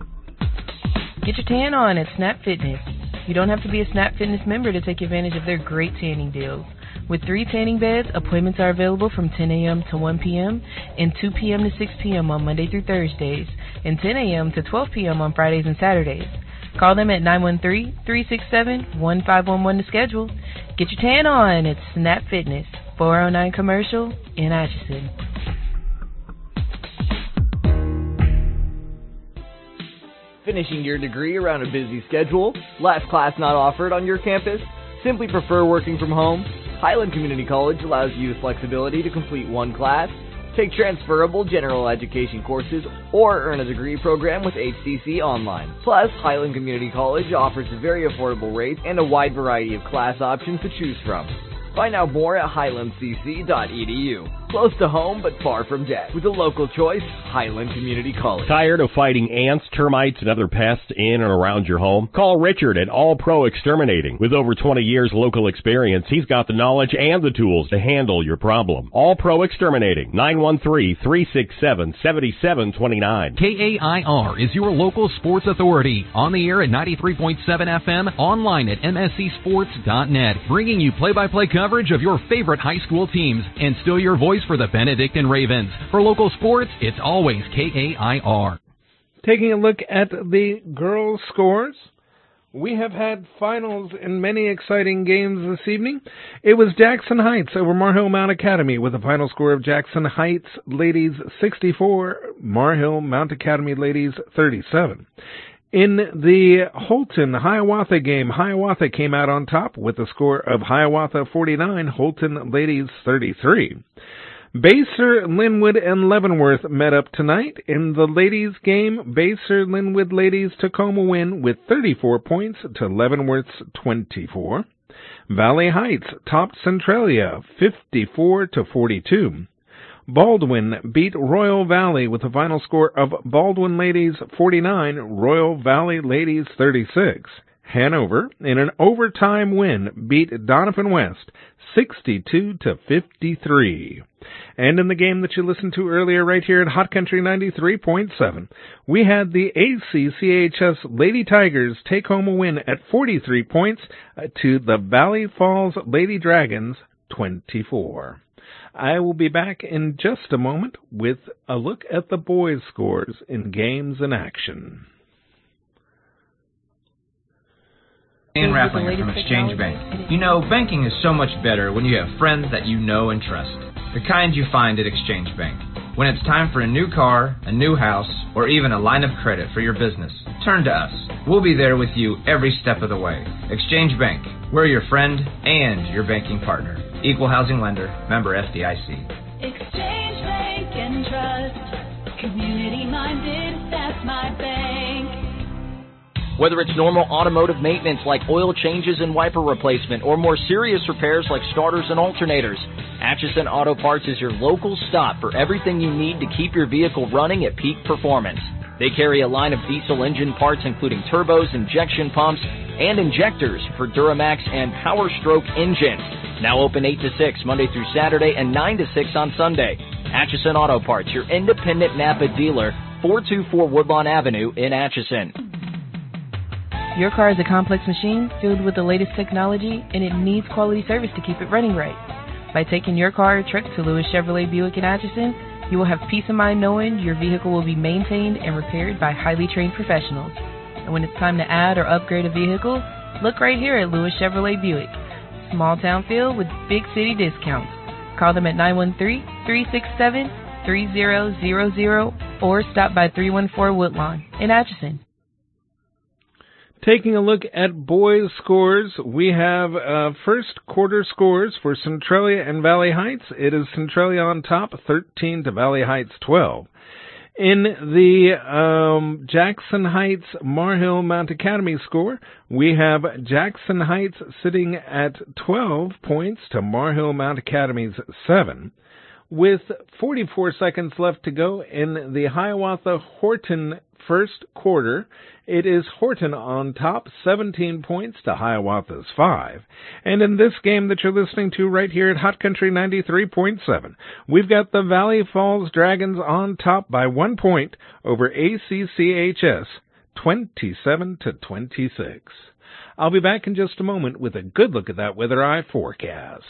Get your tan on at Snap Fitness. You don't have to be a Snap Fitness member to take advantage of their great tanning deals. With three tanning beds, appointments are available from ten a.m. to one p.m. and two p.m. to six p.m. on Monday through Thursdays, and ten a.m. to twelve p.m. on Fridays and Saturdays. Call them at nine one three, three six seven, one five one one to schedule. Get your tan on at Snap Fitness, four oh nine Commercial in Atchison. Finishing your degree around a busy schedule? Last class not offered on your campus? Simply prefer working from home? Highland Community College allows you the flexibility to complete one class Take transferable general education courses or earn a degree program with H C C Online. Plus, Highland Community College offers very affordable rates and a wide variety of class options to choose from. Find out more at highland c c dot e d u. Close to home, but far from debt. With a local choice, Highland Community College. Tired of fighting ants, termites, and other pests in and around your home? Call Richard at All Pro Exterminating. With over twenty years local experience, he's got the knowledge and the tools to handle your problem. All Pro Exterminating, nine one three, three six seven, seven seven two nine. K A I R is your local sports authority. On the air at ninety-three point seven F M, online at m s c sports dot net, bringing you play-by-play coverage of your favorite high school teams and still your voice for the Benedictine Ravens. For local sports, it's always K A I R. Taking a look at the girls' scores, we have had finals in many exciting games this evening. It was Jackson Heights over Mar Hill Mount Academy with a final score of Jackson Heights ladies sixty-four, Mar Hill Mount Academy ladies thirty-seven. In the Holton Hiawatha game, Hiawatha came out on top with a score of Hiawatha forty-nine, Holton ladies thirty-three. Baser, Linwood, and Leavenworth met up tonight. In the ladies' game, Baser, Linwood ladies took home a win with thirty-four points to Leavenworth's twenty-four. Valley Heights topped Centralia fifty-four to forty-two. Baldwin beat Royal Valley with a final score of Baldwin ladies forty-nine, Royal Valley ladies thirty-six. Hanover, in an overtime win, beat Donovan West sixty-two to fifty-three. And in the game that you listened to earlier right here at Hot Country ninety-three point seven, we had the A C C H S Lady Tigers take home a win at forty-three points to the Valley Falls Lady Dragons twenty-four. I will be back in just a moment with a look at the boys' scores in games in action. Dan Rapplinger from Exchange Bank. You know, banking is so much better when you have friends that you know and trust. The kind you find at Exchange Bank. When it's time for a new car, a new house, or even a line of credit for your business, turn to us. We'll be there with you every step of the way. Exchange Bank. We're your friend and your banking partner. Equal housing lender. Member F D I C. Exchange Bank and Trust. Community minded, that's my bank. Whether it's normal automotive maintenance like oil changes and wiper replacement or more serious repairs like starters and alternators, Atchison Auto Parts is your local stop for everything you need to keep your vehicle running at peak performance. They carry a line of diesel engine parts including turbos, injection pumps, and injectors for Duramax and Power Stroke engines. Now open eight to six Monday through Saturday and nine to six on Sunday. Atchison Auto Parts, your independent Napa dealer, four two four Woodlawn Avenue in Atchison. Your car is a complex machine filled with the latest technology, and it needs quality service to keep it running right. By taking your car or truck to Lewis Chevrolet Buick in Atchison, you will have peace of mind knowing your vehicle will be maintained and repaired by highly trained professionals. And when it's time to add or upgrade a vehicle, look right here at Lewis Chevrolet Buick. Small town feel with big city discounts. Call them at nine one three, three six seven, three zero zero zero or stop by three one four Woodlawn in Atchison. Taking a look at boys' scores, we have uh, first quarter scores for Centralia and Valley Heights. It is Centralia on top, thirteen to Valley Heights twelve. In the um, Jackson Heights Mar Hill Mount Academy score, we have Jackson Heights sitting at twelve points to Mar Hill Mount Academy's seven. With forty-four seconds left to go in the Hiawatha Horton first quarter, it is Horton on top, seventeen points to Hiawatha's five. And in this game that you're listening to right here at Hot Country ninety-three point seven, we've got the Valley Falls Dragons on top by one point over A C C H S, twenty-seven to twenty-six. I'll be back in just a moment with a good look at that Weather Eye forecast.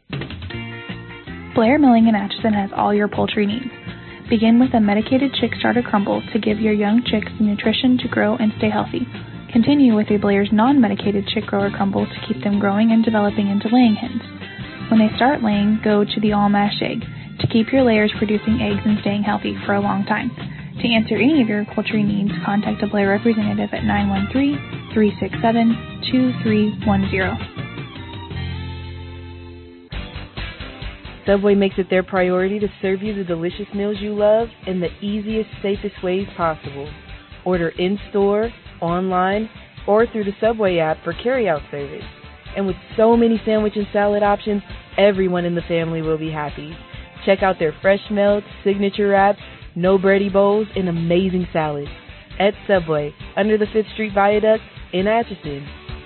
Blair Milling in Atchison has all your poultry needs. Begin with a medicated chick starter crumble to give your young chicks the nutrition to grow and stay healthy. Continue with a Blair's non-medicated chick grower crumble to keep them growing and developing into laying hens. When they start laying, go to the all-mash egg to keep your layers producing eggs and staying healthy for a long time. To answer any of your poultry needs, contact a Blair representative at nine one three, three six seven, two three one zero. Subway makes it their priority to serve you the delicious meals you love in the easiest, safest ways possible. Order in-store, online, or through the Subway app for carry-out service. And with so many sandwich and salad options, everyone in the family will be happy. Check out their fresh melts, signature wraps, no bready bowls, and amazing salads at Subway under the fifth Street Viaduct in Atchison.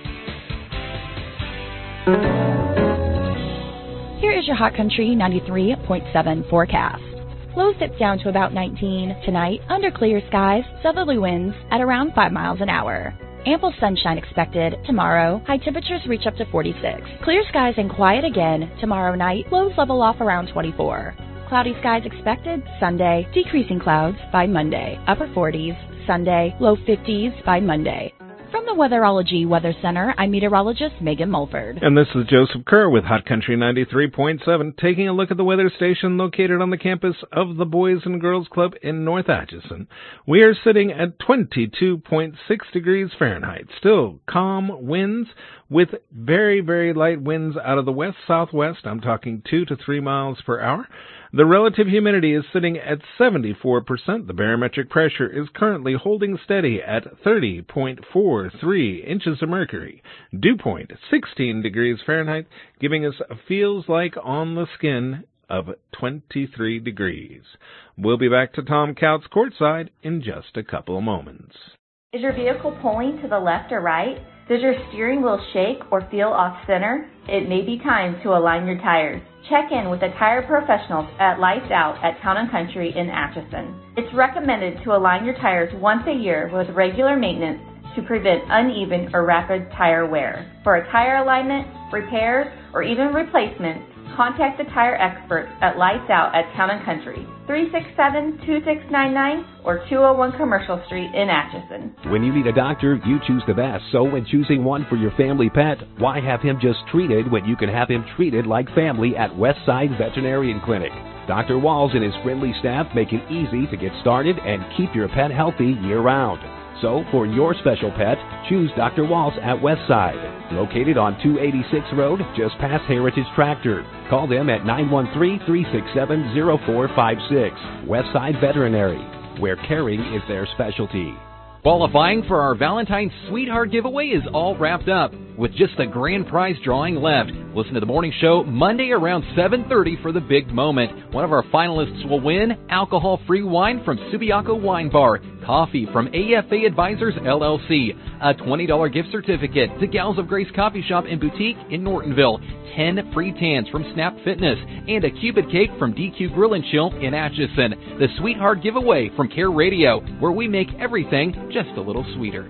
Here is your Hot Country ninety-three point seven forecast. Low dips down to about nineteen. Tonight, under clear skies, southerly winds at around five miles an hour. Ample sunshine expected tomorrow. High temperatures reach up to forty-six. Clear skies and quiet again tomorrow night. Lows level off around twenty-four. Cloudy skies expected Sunday. Decreasing clouds by Monday. Upper forties. Sunday. Low fifties by Monday. From the Weatherology Weather Center, I'm meteorologist Megan Mulford. And this is Joseph Kerr with Hot Country ninety-three point seven, taking a look at the weather station located on the campus of the Boys and Girls Club in North Atchison. We are sitting at twenty-two point six degrees Fahrenheit. Still calm winds with very, very light winds out of the west-southwest. I'm talking two to three miles per hour. The relative humidity is sitting at seventy-four percent. The barometric pressure is currently holding steady at thirty point four three inches of mercury. Dew point, sixteen degrees Fahrenheit, giving us a feels like on the skin of twenty-three degrees. We'll be back to Tom Couts courtside in just a couple of moments. Is your vehicle pulling to the left or right? Does your steering wheel shake or feel off center? It may be time to align your tires. Check in with the tire professionals at Lights Out at Town and Country in Atchison. It's recommended to align your tires once a year with regular maintenance to prevent uneven or rapid tire wear. For a tire alignment, repairs, or even replacements, contact the tire experts at Lights Out at Town and Country, three six seven, two six nine nine or two oh one Commercial Street in Atchison. When you need a doctor, you choose the best. So when choosing one for your family pet, why have him just treated when you can have him treated like family at Westside Veterinarian Clinic? Doctor Walls and his friendly staff make it easy to get started and keep your pet healthy year-round. So for your special pet, choose Doctor Walls at Westside, located on two eighty-six Road, just past Heritage Tractor. Call them at nine one three, three six seven, zero four five six. Westside Veterinary, where caring is their specialty. Qualifying for our Valentine's Sweetheart giveaway is all wrapped up, with just the grand prize drawing left. Listen to the morning show Monday around seven thirty for the big moment. One of our finalists will win alcohol-free wine from Subiaco Wine Bar, coffee from A F A Advisors L L C, a twenty dollars gift certificate to Gals of Grace Coffee Shop and Boutique in Nortonville, ten free tans from Snap Fitness, and a Cupid cake from D Q Grill and Chill in Atchison. The Sweetheart giveaway from Care Radio, where we make everything just a little sweeter.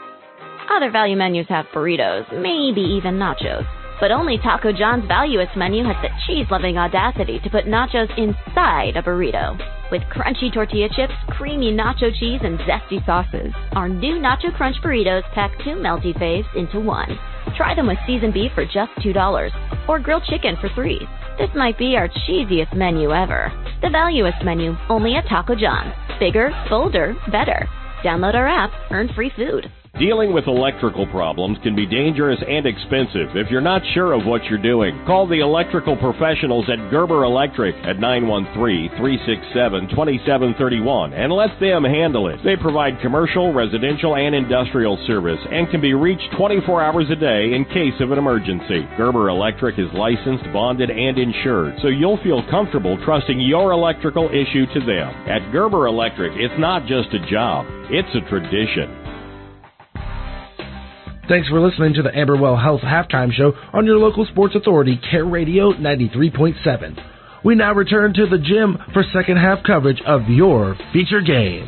Other value menus have burritos, maybe even nachos. But only Taco John's Valuous menu has the cheese-loving audacity to put nachos inside a burrito. With crunchy tortilla chips, creamy nacho cheese, and zesty sauces, our new Nacho Crunch burritos pack two melty faves into one. Try them with seasoned beef for just two dollars, or grilled chicken for three dollars. This might be our cheesiest menu ever. The Valuous menu, only at Taco John's. Bigger, bolder, better. Download our app, earn free food. Dealing with electrical problems can be dangerous and expensive if you're not sure of what you're doing. Call the electrical professionals at Gerber Electric at nine one three, three six seven, two seven three one and let them handle it. They provide commercial, residential, and industrial service and can be reached twenty-four hours a day in case of an emergency. Gerber Electric is licensed, bonded, and insured, so you'll feel comfortable trusting your electrical issue to them. At Gerber Electric, it's not just a job, it's a tradition. Thanks for listening to the Amberwell Health Halftime Show on your local sports authority, Care Radio ninety-three point seven. We now return to the gym for second half coverage of your feature game.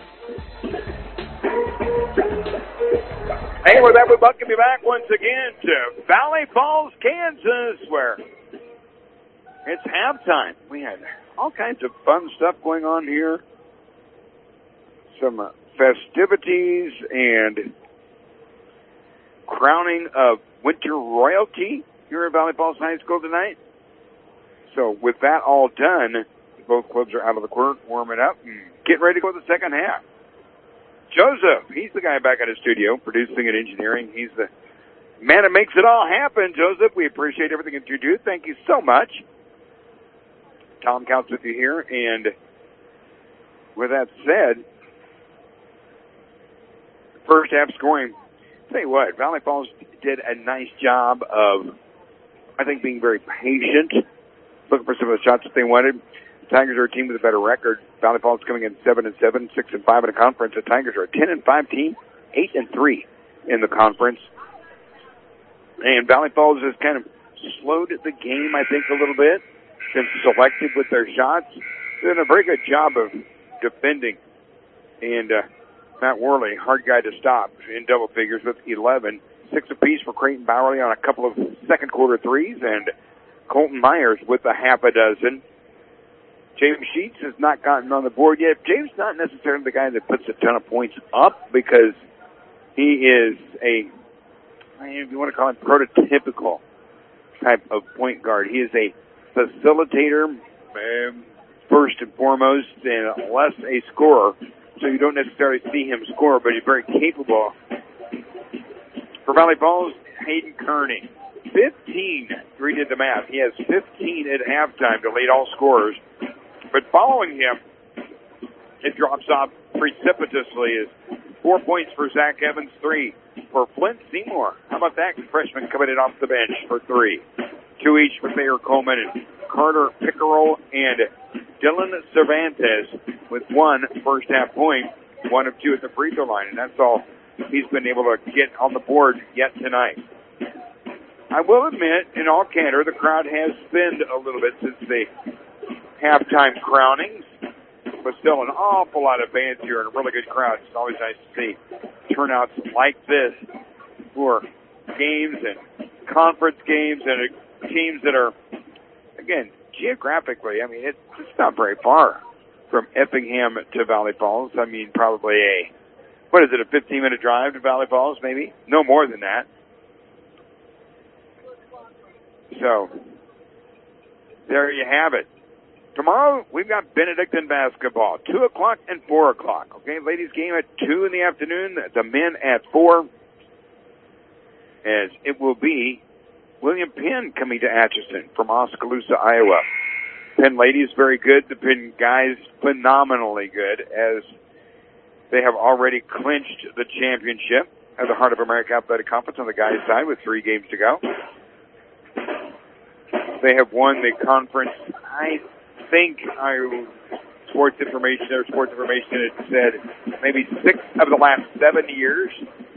Hey, with that, we welcome you back once again to Valley Falls, Kansas, where it's halftime. We had all kinds of fun stuff going on here. Some uh, festivities and crowning of winter royalty here at Valley Falls High School tonight. So with that all done, both clubs are out of the court, warming up, and getting ready to go to the second half. Joseph, he's the guy back at his studio, producing and engineering. He's the man that makes it all happen. Joseph, we appreciate everything that you do. Thank you so much. Tom Counts with you here, and with that said, first half scoring, tell you what, Valley Falls did a nice job of, I think, being very patient, looking for some of the shots that they wanted. The Tigers are a team with a better record. Valley Falls coming in seven and seven, six and five in the conference. The Tigers are a ten and five team, eight and three in the conference. And Valley Falls has kind of slowed the game, I think, a little bit, been selective with their shots. They've done a very good job of defending. And uh, Matt Worley, hard guy to stop in double figures with eleven. Six apiece for Creighton Bowerly on a couple of second quarter threes, and Colton Myers with a half a dozen. James Sheets has not gotten on the board yet. James not necessarily the guy that puts a ton of points up because he is a, if you want to call him, prototypical type of point guard. He is a facilitator, um, first and foremost, and less a scorer. So you don't necessarily see him score, but he's very capable. For Valley Falls, Hayden Kearney, fifteen. Three did the math. He has fifteen at halftime to lead all scorers. But following him, it drops off precipitously. Is four points for Zach Evans, three for Flint Seymour. How about that freshman coming in off the bench for three? Two each for Thayer Coleman and Carter Pickerel and Dylan Cervantes with one first half point, one of two at the free throw line, and that's all he's been able to get on the board yet tonight. I will admit, in all candor, the crowd has thinned a little bit since the halftime crownings, but still an awful lot of fans here and a really good crowd. It's always nice to see turnouts like this for games and conference games and teams that are, again, geographically, I mean, it's, it's not very far from Effingham to Valley Falls. I mean, probably a, what is it, a fifteen-minute drive to Valley Falls, maybe? No more than that. So, there you have it. Tomorrow, we've got Benedictine basketball, two o'clock and four o'clock. Okay, ladies' game at two in the afternoon, the men at four. As it will be William Penn coming to Atchison from Oskaloosa, Iowa. Penn ladies very good. The Penn guys phenomenally good, as they have already clinched the championship at the Heart of America Athletic Conference on the guys' side with three games to go. They have won the conference, I think, I, sports information, or sports information, it said maybe six of the last seven years.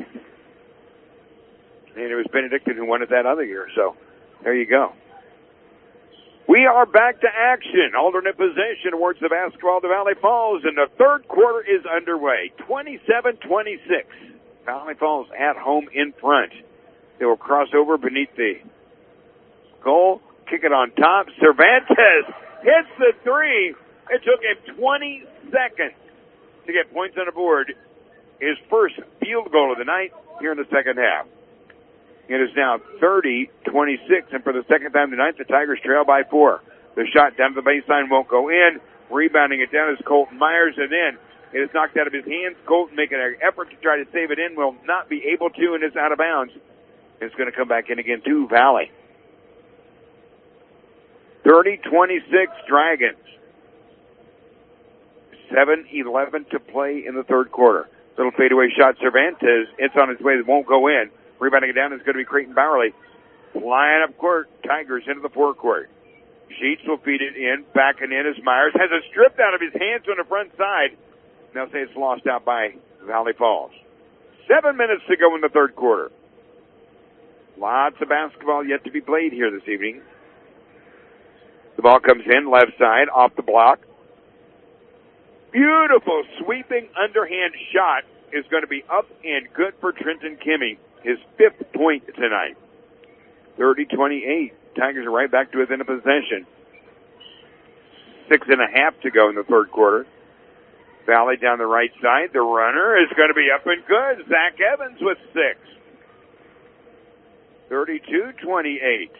And it was Benedictine who won it that other year, so there you go. We are back to action. Alternate possession towards the basketball to Valley Falls, and the third quarter is underway. twenty-seven twenty-six. Valley Falls at home in front. They will cross over beneath the goal, kick it on top. Cervantes hits the three. It took him twenty seconds to get points on the board. His first field goal of the night here in the second half. It is now thirty twenty-six, and for the second time tonight, the Tigers trail by four. The shot down to the baseline won't go in. Rebounding it down is Colton Myers, and then it is knocked out of his hands. Colton making an effort to try to save it in, will not be able to, and is out of bounds. It's going to come back in again to Valley. thirty twenty-six Dragons. seven eleven to play in the third quarter. Little fadeaway shot, Cervantes. It's on its way. It won't go in. Rebounding it down is going to be Creighton Bowerly. Flying up court, Tigers into the forecourt. Sheets will feed it in. Backing in as Myers has it stripped out of his hands on the front side. They'll say it's lost out by Valley Falls. Seven minutes to go in the third quarter. Lots of basketball yet to be played here this evening. The ball comes in, left side, off the block. Beautiful sweeping underhand shot is going to be up and good for Trenton Kimmy. His fifth point tonight. thirty twenty-eight. Tigers are right back to within a possession. Six and a half to go in the third quarter. Valley down the right side. The runner is going to be up and good. Zach Evans with six. thirty-two twenty-eight.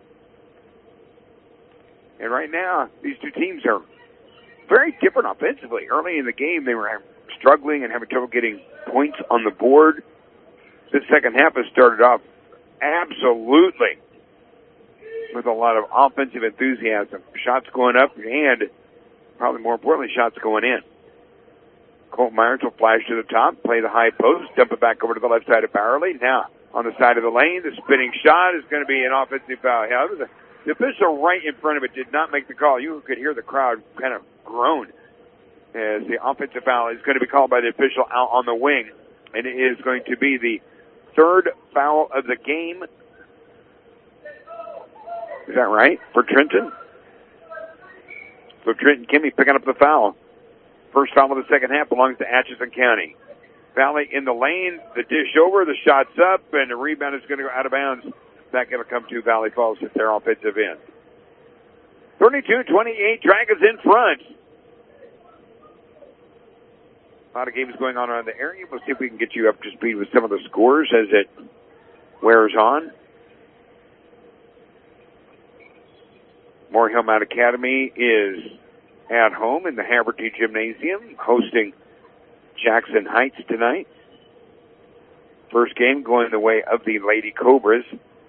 And right now, these two teams are very different offensively. Early in the game, they were struggling and having trouble getting points on the board. This second half has started off absolutely with a lot of offensive enthusiasm. Shots going up and, probably more importantly, shots going in. Colton Myers will flash to the top, play the high post, dump it back over to the left side of Bowerly. Now, on the side of the lane, the spinning shot is going to be an offensive foul. However, the, the official right in front of it did not make the call. You could hear the crowd kind of groan as the offensive foul is going to be called by the official out on the wing. And it is going to be the third foul of the game. Is that right? For Trenton? So Trenton Kimmy picking up the foul. First foul of the second half belongs to Atchison County. Valley in the lane, the dish over, the shot's up, and the rebound is going to go out of bounds. That's going to come to Valley Falls at their offensive end. thirty-two twenty-eight, Dragons in front. A lot of games going on around the area. We'll see if we can get you up to speed with some of the scores as it wears on. Moore Hill Mount Academy is at home in the Haverty Gymnasium, hosting Jackson Heights tonight. First game going the way of the Lady Cobras.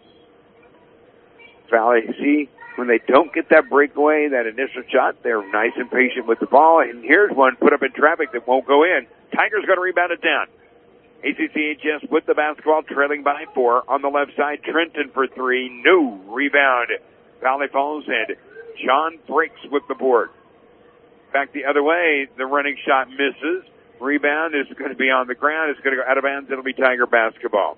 Valley, see, when they don't get that breakaway, that initial shot, they're nice and patient with the ball. And here's one put up in traffic that won't go in. Tigers going to rebound it down. A C C H S with the basketball, trailing by four. On the left side, Trenton for three. No rebound. Valley Falls and John Breaks with the board. Back the other way, the running shot misses. Rebound is going to be on the ground. It's going to go out of bounds. It'll be Tiger basketball.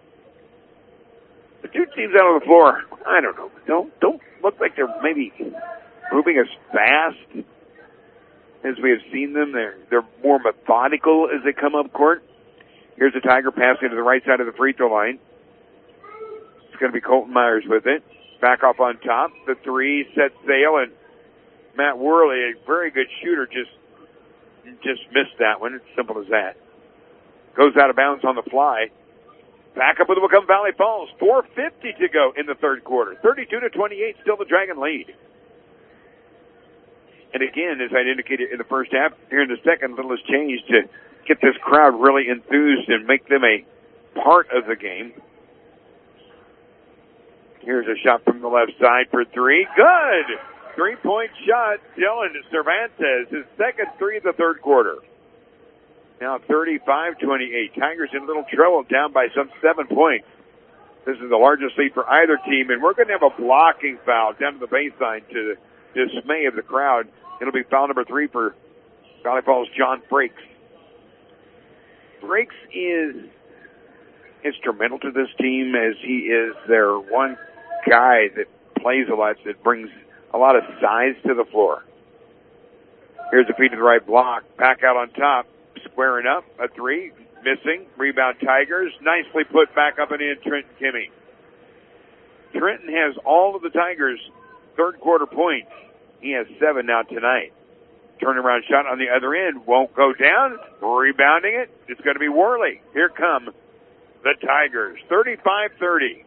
The two teams out on the floor, I don't know, don't don't look like they're maybe moving as fast as we have seen them. They're they're more methodical as they come up court. Here's the Tiger passing to the right side of the free throw line. It's going to be Colton Myers with it. Back off on top. The three set sail, and Matt Worley, a very good shooter, just just missed that one. It's simple as that. Goes out of bounds on the fly. Back up with it will come Valley Falls. four fifty to go in the third quarter. thirty-two to twenty-eight, still the Dragon lead. And again, as I indicated in the first half, here in the second, little has changed to get this crowd really enthused and make them a part of the game. Here's a shot from the left side for three. Good! Three-point shot, Dylan Cervantes, his second three of the third quarter. Now thirty-five twenty-eight. Tigers in little trouble, down by some seven points. This is the largest lead for either team, and we're going to have a blocking foul down to the baseline to the dismay of the crowd. It'll be foul number three for Valley Falls' John Breaks. Breaks is instrumental to this team as he is their one guy that plays a lot, that brings a lot of size to the floor. Here's a feed to the right block. Back out on top. Squaring up. A three. Missing. Rebound Tigers. Nicely put back up and in Trenton Kimmy. Trenton has all of the Tigers' third quarter points. He has seven now tonight. Turnaround shot on the other end. Won't go down. Rebounding it. It's going to be Worley. Here come the Tigers. thirty-five thirty.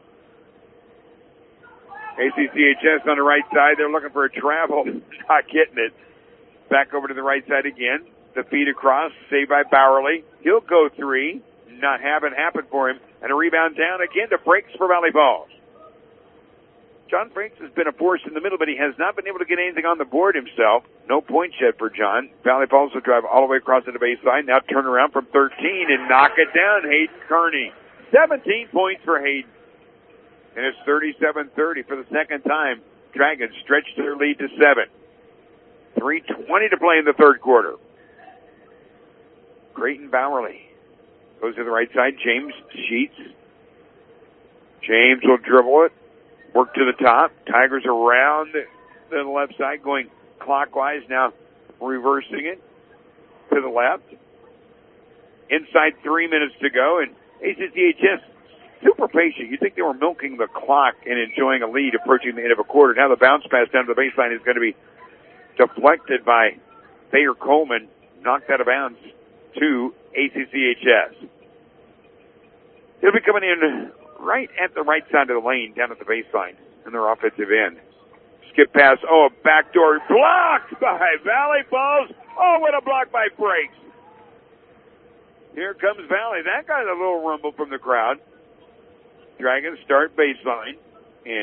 A C C H S on the right side. They're looking for a travel. Not getting it. Back over to the right side again. The feed across. Saved by Bowerly. He'll go three. Not having happened for him. And a rebound down again to Breaks for Valley Falls. John Breaks has been a force in the middle, but he has not been able to get anything on the board himself. No point shed for John. Valley Falls will drive all the way across to the baseline. Now turn around from thirteen and knock it down. Hayden Kearney. seventeen points for Hayden. And it's thirty-seven thirty for the second time. Dragons stretch their lead to seven. three twenty to play in the third quarter. Creighton Bowerly goes to the right side. James Sheets. James will dribble it. Work to the top. Tigers around the left side going clockwise. Now reversing it to the left. Inside three minutes to go. And A C C H S super patient. You'd think they were milking the clock and enjoying a lead approaching the end of a quarter. Now the bounce pass down to the baseline is going to be deflected by Thayer Coleman. Knocked out of bounds to A C C H S. He'll be coming in right at the right side of the lane down at the baseline in their offensive end. Skip pass. Oh, a backdoor blocked by Valley Falls. Oh, what a block by Breaks. Here comes Valley. That got a little rumble from the crowd. Dragons start baseline, and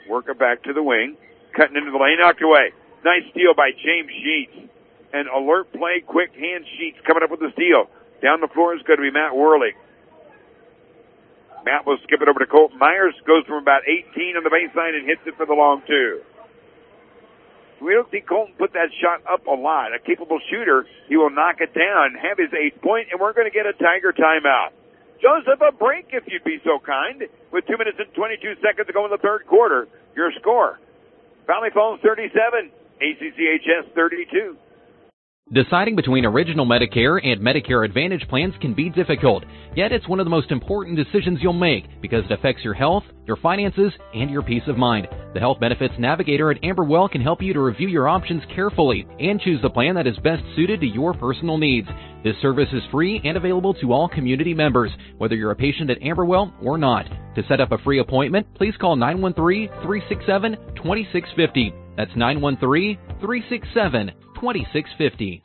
Work it back to the wing. Cutting into the lane, knocked away. Nice steal by James Sheets. And alert play, quick hand Sheets coming up with the steal. Down the floor is going to be Matt Worley. Matt will skip it over to Colton Myers. Goes from about eighteen on the baseline and hits it for the long two. We don't see Colton put that shot up a lot. A capable shooter, he will knock it down, have his eighth point, and we're going to get a Tiger timeout. Joseph, a break if you'd be so kind. With two minutes and twenty-two seconds to go in the third quarter. Your score, Valley Falls thirty-seven, A C C H S thirty-two. Deciding between Original Medicare and Medicare Advantage plans can be difficult, yet it's one of the most important decisions you'll make because it affects your health, your finances, and your peace of mind. The Health Benefits Navigator at Amberwell can help you to review your options carefully and choose the plan that is best suited to your personal needs. This service is free and available to all community members, whether you're a patient at Amberwell or not. To set up a free appointment, please call nine one three, three six seven, two six five zero. That's nine one three, three six seven, two six five zero.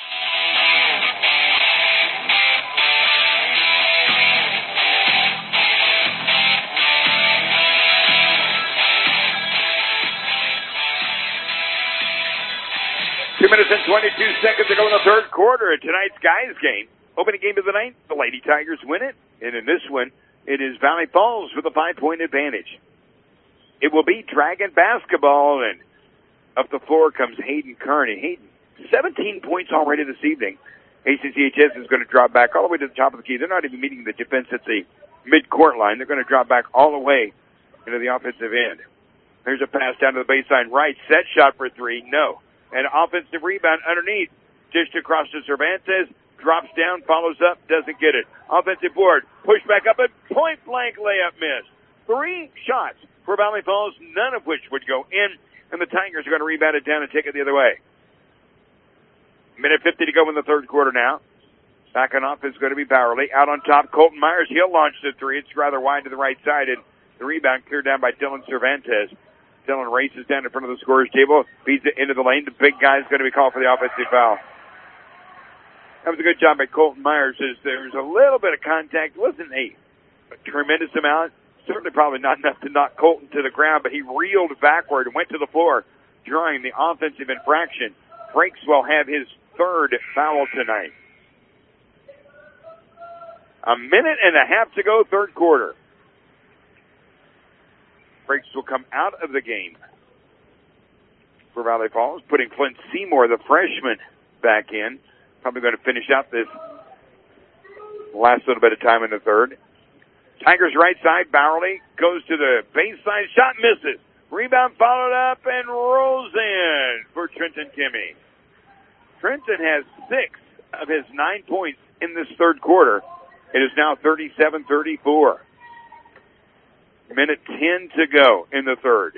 Two minutes and twenty-two seconds to go in the third quarter of tonight's guys game. Opening game of the night, the Lady Tigers win it. And in this one, it is Valley Falls with a five-point advantage. It will be Dragon basketball, and up the floor comes Hayden Kearney. Hayden, seventeen points already this evening. A C C H S is going to drop back all the way to the top of the key. They're not even meeting the defense at the mid-court line. They're going to drop back all the way into the offensive end. Here's a pass down to the baseline right. Set shot for three. No. An offensive rebound underneath. Dished across to Cervantes. Drops down, follows up, doesn't get it. Offensive board. Push back up and point-blank layup miss. Three shots for Valley Falls, none of which would go in. And the Tigers are going to rebound it down and take it the other way. Minute fifty to go in the third quarter now. Backing off is going to be Bowerly. Out on top, Colton Myers. He'll launch the three. It's rather wide to the right side, and the rebound cleared down by Dylan Cervantes. Dylan races down in front of the scorer's table, feeds it into the lane. The big guy is going to be called for the offensive foul. That was a good job by Colton Myers. There was a little bit of contact. It wasn't a, a tremendous amount. Certainly probably not enough to knock Colton to the ground, but he reeled backward and went to the floor, drawing the offensive infraction. Frakes will have his third foul tonight. A minute and a half to go, third quarter. Frakes will come out of the game for Valley Falls, putting Flint Seymour, the freshman, back in. Probably going to finish out this last little bit of time in the third. Tigers right side, Bowerly goes to the baseline, shot misses. Rebound followed up and rolls in for Trenton Kimmy. Trenton has six of his nine points in this third quarter. It is now thirty-seven thirty-four. Minute ten to go in the third.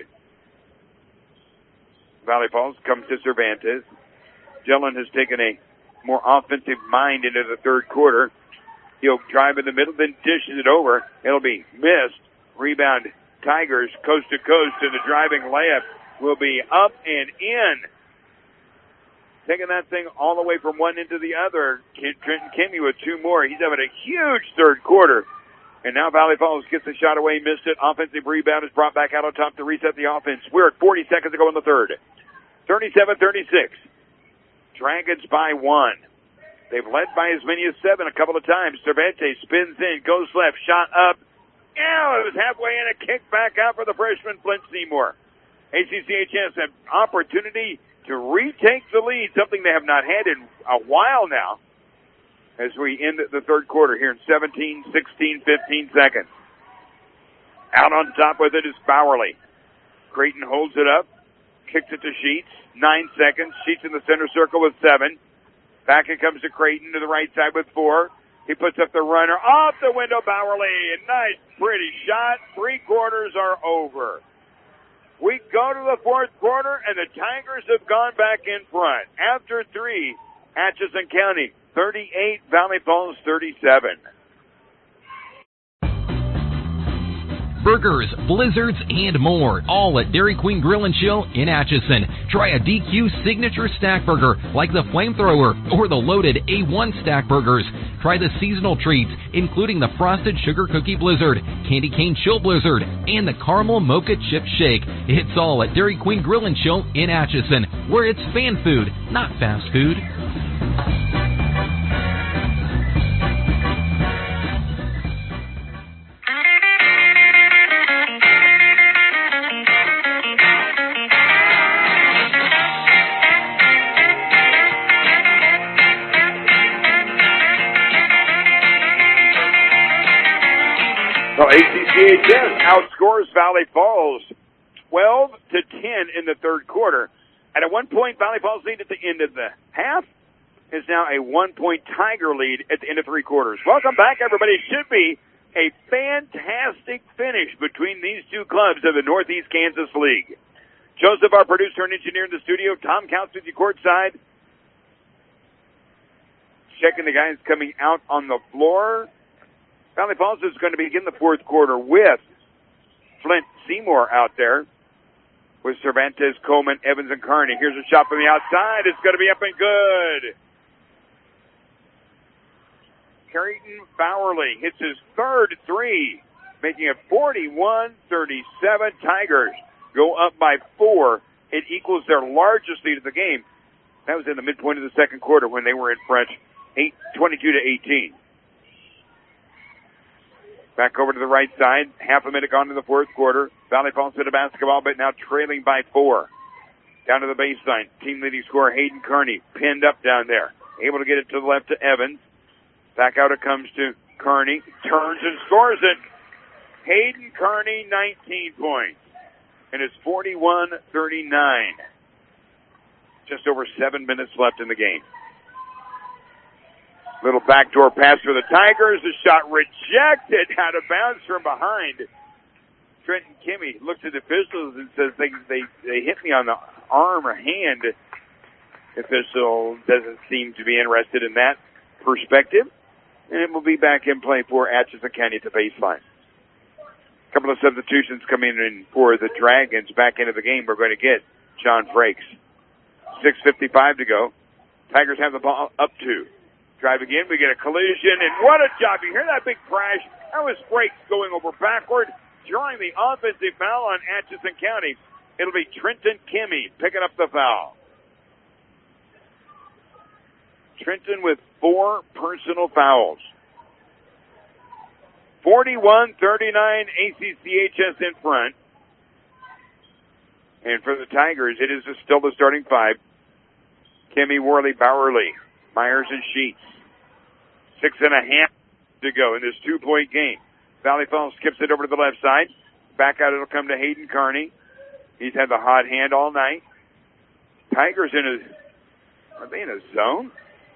Valley Falls comes to Cervantes. Dillon has taken a more offensive mind into the third quarter. He'll drive in the middle, then dishes it over. It'll be missed. Rebound Tigers coast to coast, and the driving layup will be up and in. Taking that thing all the way from one end to the other. Trenton Kimmy with two more. He's having a huge third quarter. And now Valley Falls gets the shot away, missed it. Offensive rebound is brought back out on top to reset the offense. We're at forty seconds to go in the third. thirty-seven thirty-six. Dragons by one. They've led by as many as seven a couple of times. Cervantes spins in, goes left, shot up. Yeah, it was halfway in, a kick back out for the freshman Flint Seymour. A C C H S an opportunity to retake the lead, something they have not had in a while now, as we end the third quarter here in seventeen, sixteen, fifteen seconds. Out on top with it is Bowerly. Creighton holds it up, kicks it to Sheets. Nine seconds. Sheets in the center circle with seven. Back it comes to Creighton to the right side with four. He puts up the runner off the window, Bowerly. A nice, pretty shot. Three quarters are over. We go to the fourth quarter, and the Tigers have gone back in front. After three, Atchison County thirty-eight, Valley Falls thirty-seven. burgers, blizzards, and more. All at Dairy Queen Grill and Chill in Atchison. Try a D Q signature stack burger like the Flamethrower or the loaded A one stack burgers. Try the seasonal treats, including the Frosted Sugar Cookie Blizzard, Candy Cane Chill Blizzard, and the Caramel Mocha Chip Shake. It's all at Dairy Queen Grill and Chill in Atchison, where it's fan food, not fast food. So A C C H S outscores Valley Falls twelve to ten in the third quarter. At a one-point Valley Falls lead at the end of the half is now a one-point Tiger lead at the end of three quarters. Welcome back, everybody. It should be a fantastic finish between these two clubs of the Northeast Kansas League. Joseph, our producer and engineer in the studio. Tom Counts with you courtside. Checking the guys coming out on the floor. Valley Falls is going to begin the fourth quarter with Flint Seymour out there with Cervantes, Coleman, Evans, and Kearney. Here's a shot from the outside. It's going to be up and good. Creighton Bowerly hits his third three, making it forty-one thirty-seven. Tigers go up by four. It equals their largest lead of the game. That was in the midpoint of the second quarter when they were in front, eight, twenty-two to eighteen. Back over to the right side. Half a minute gone to the fourth quarter. Valley Falls to the basketball, but now trailing by four. Down to the baseline. Team leading scorer Hayden Kearney pinned up down there. Able to get it to the left to Evans. Back out it comes to Kearney. Turns and scores it. Hayden Kearney, nineteen points. And it's forty-one thirty-nine. Just over seven minutes left in the game. Little backdoor pass for the Tigers. The shot rejected out of bounds from behind. Trenton Kimmy looks at the officials and says they, they, they hit me on the arm or hand. The official doesn't seem to be interested in that perspective. And it will be back in play for Atchison County at the baseline. A couple of substitutions coming in for the Dragons. Back into the game, we're going to get John Frakes. six fifty-five to go. Tigers have the ball up two. Drive again, we get a collision, and what a job. You hear that big crash? That was Frakes going over backward, drawing the offensive foul on Atchison County. It'll be Trenton Kimmy picking up the foul. Trenton with four personal fouls. forty-one thirty-nine, A C C H S in front. And for the Tigers, it is still the starting five. Kimmy, Worley, Bowerly, Myers, and Sheets. Six and a half to go in this two-point game. Valley Falls skips it over to the left side. Back out it'll come to Hayden Kearney. He's had the hot hand all night. Tigers in a, are they in a zone?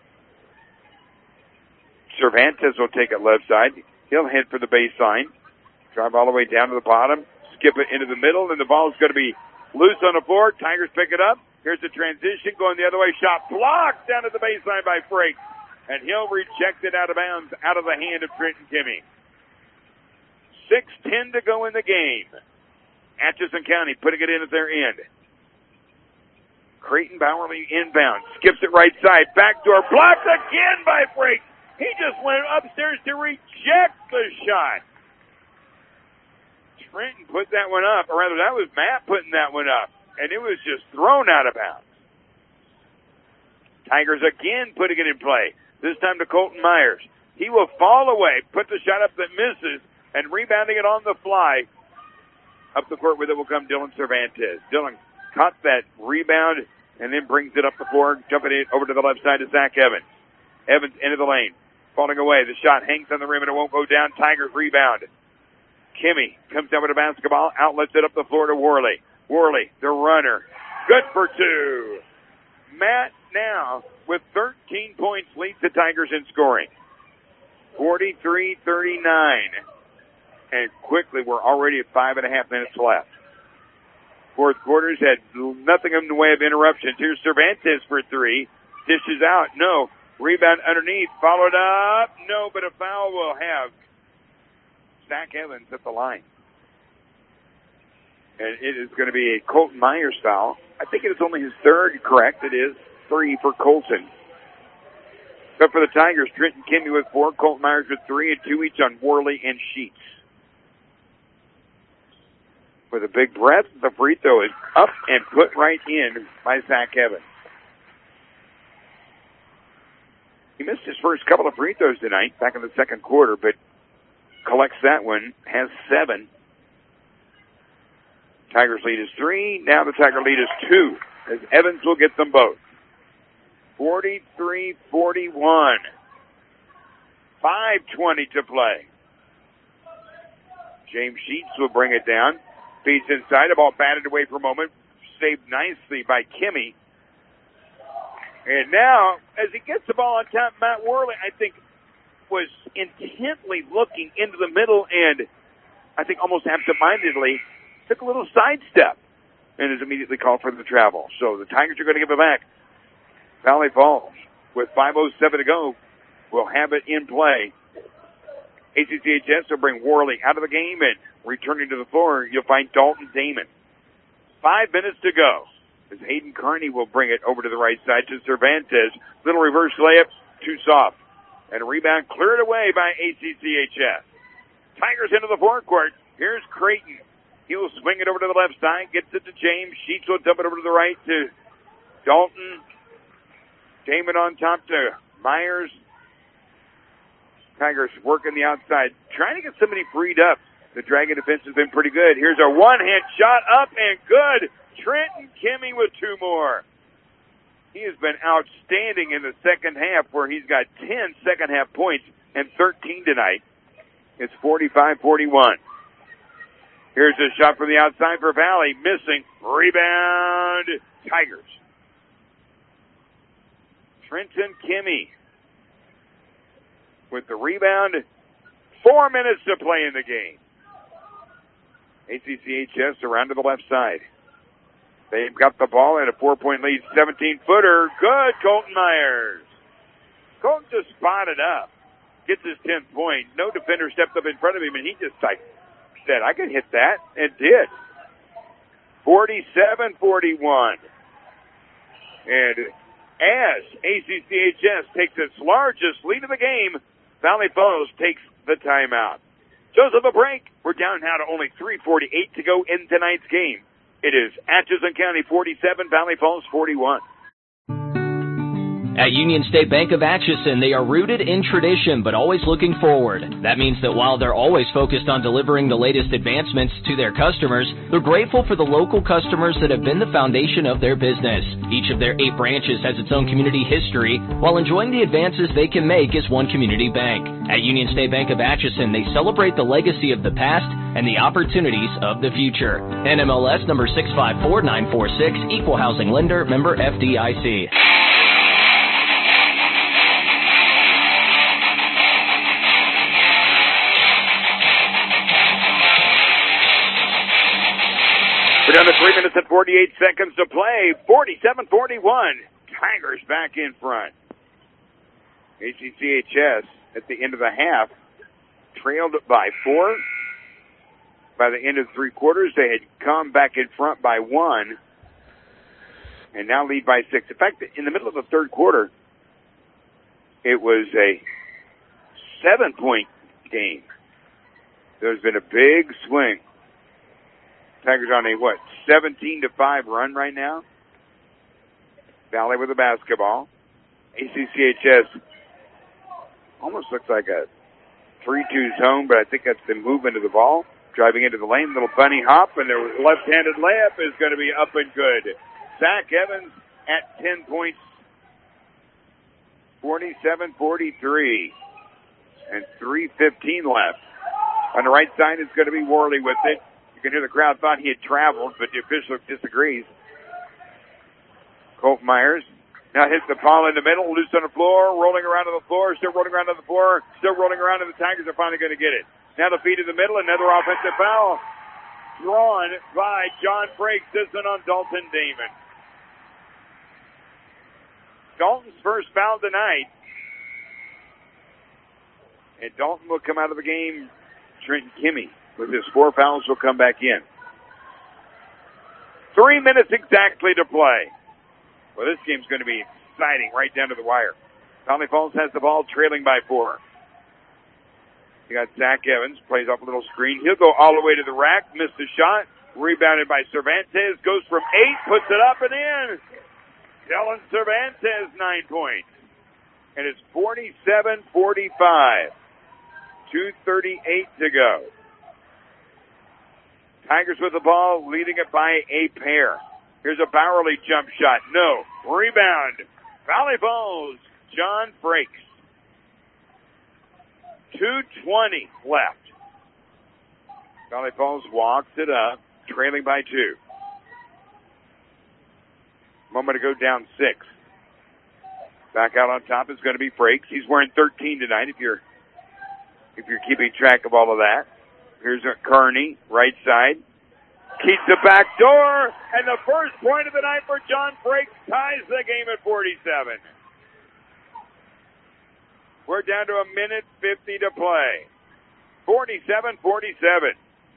Cervantes will take it left side. He'll head for the baseline. Drive all the way down to the bottom. Skip it into the middle, and the ball's going to be loose on the floor. Tigers pick it up. Here's the transition going the other way. Shot blocked down to the baseline by Frakes. And he'll reject it out of bounds, out of the hand of Trenton Kimmy. six ten to go in the game. Atchison County putting it in at their end. Creighton Bowerly inbound. Skips it right side. Backdoor blocked again by Frakes. He just went upstairs to reject the shot. Trenton put that one up, or rather that was Matt putting that one up. And it was just thrown out of bounds. Tigers again putting it in play. This time to Colton Myers. He will fall away, put the shot up that misses, and rebounding it on the fly. Up the court with it will come Dylan Cervantes. Dylan caught that rebound and then brings it up the floor, jumping it over to the left side to Zach Evans. Evans into the lane. Falling away. The shot hangs on the rim and it won't go down. Tigers rebound. Kimmy comes down with a basketball, outlets it up the floor to Worley. Worley, the runner. Good for two. Matt now with thirteen points leads the Tigers in scoring. forty-three thirty-nine. And quickly, we're already at five and a half minutes left. Fourth quarter's had nothing in the way of interruptions. Here's Cervantes for three. Dishes out. No. Rebound underneath. Followed up. No, but a foul will have Zach Evans at the line. And it is going to be a Colton Myers foul. I think it is only his third, correct? It is three for Colton. But for the Tigers, Trenton Kimmy with four, Colton Myers with three, and two each on Worley and Sheets. With a big breath, the free throw is up and put right in by Zach Evans. He missed his first couple of free throws tonight, back in the second quarter, but collects that one, has seven. Tigers lead is three. Now the Tiger lead is two, as Evans will get them both. forty-three forty-one. five twenty to play. James Sheets will bring it down. Feeds inside. A ball batted away for a moment. Saved nicely by Kimmy. And now, as he gets the ball on top, Matt Worley, I think, was intently looking into the middle and I think almost absentmindedly took a little sidestep and is immediately called for the travel. So the Tigers are going to give it back. Valley Falls, with five oh seven to go, will have it in play. A C C H S will bring Worley out of the game, and returning to the floor, you'll find Dalton Damon. Five minutes to go, as Hayden Carney will bring it over to the right side to Cervantes. Little reverse layup, too soft. And a rebound cleared away by A C C H S. Tigers into the forecourt. Here's Creighton. He will swing it over to the left side, gets it to James. Sheets will dump it over to the right to Dalton. Damon on top to Myers. Tigers working the outside, trying to get somebody freed up. The Dragon defense has been pretty good. Here's a one-hand shot up and good. Trenton Kimmy with two more. He has been outstanding in the second half, where he's got ten second-half points and thirteen tonight. It's forty-five forty-one. Here's a shot from the outside for Valley. Missing. Rebound. Tigers. Trenton Kimmy with the rebound. Four minutes to play in the game. A C C H S around to the left side. They've got the ball at a four-point lead. seventeen-footer. Good, Colton Myers. Colton just spotted up. Gets his tenth point. No defender stepped up in front of him, and he just like said, I can hit that, and did. forty-seven forty-one. And as A C C H S takes its largest lead of the game, Valley Falls takes the timeout. Joseph, a break. We're down now to only three forty-eight to go in tonight's game. It is Atchison County forty-seven, Valley Falls forty-one. At Union State Bank of Atchison, they are rooted in tradition, but always looking forward. That means that while they're always focused on delivering the latest advancements to their customers, they're grateful for the local customers that have been the foundation of their business. Each of their eight branches has its own community history, while enjoying the advances they can make as one community bank. At Union State Bank of Atchison, they celebrate the legacy of the past and the opportunities of the future. N M L S number six five four nine four six, Equal Housing Lender, member F D I C. We're down to three minutes and forty-eight seconds to play. forty-seven forty-one. Tigers back in front. A C C H S at the end of the half trailed by four. By the end of three quarters, they had come back in front by one and now lead by six. In fact, in the middle of the third quarter, it was a seven-point game. There's been a big swing. Tigers on a, what, seventeen to five run right now. Valley with the basketball. A C C H S almost looks like a three two zone, but I think that's the movement of the ball. Driving into the lane, little bunny hop, and their left-handed layup is going to be up and good. Zach Evans at ten points, forty-seven forty-three, and three fifteen left. On the right side is going to be Worley with it. You can hear the crowd thought he had traveled, but the official disagrees. Colt Myers now hits the ball in the middle, loose on the floor, rolling around on the floor, still rolling around on the floor, still rolling around, and the Tigers are finally going to get it. Now the feed in the middle, another offensive foul drawn by John Frakes. This one on Dalton Damon. Dalton's first foul tonight. And Dalton will come out of the game. Trenton Kimmy with his four fouls will come back in. Three minutes exactly to play. Well, this game's going to be exciting right down to the wire. Valley Falls has the ball, trailing by four. You got Zach Evans, plays off a little screen. He'll go all the way to the rack, missed the shot. Rebounded by Cervantes, goes from eight, puts it up and in. Dylan Cervantes, nine points. And it's forty-seven forty-five. two thirty-eight to go. Tigers with the ball, leading it by a pair. Here's a Bowerly jump shot. No. Rebound. Valley Falls, John Frakes. two twenty left. Valley Falls walks it up, trailing by two. Moment to go, down six. Back out on top is going to be Frakes. He's wearing thirteen tonight if you're if you're keeping track of all of that. Here's Kearney, right side. Keeps the back door, and the first point of the night for John Frakes ties the game at forty-seven. We're down to a minute fifty to play. forty-seven forty-seven.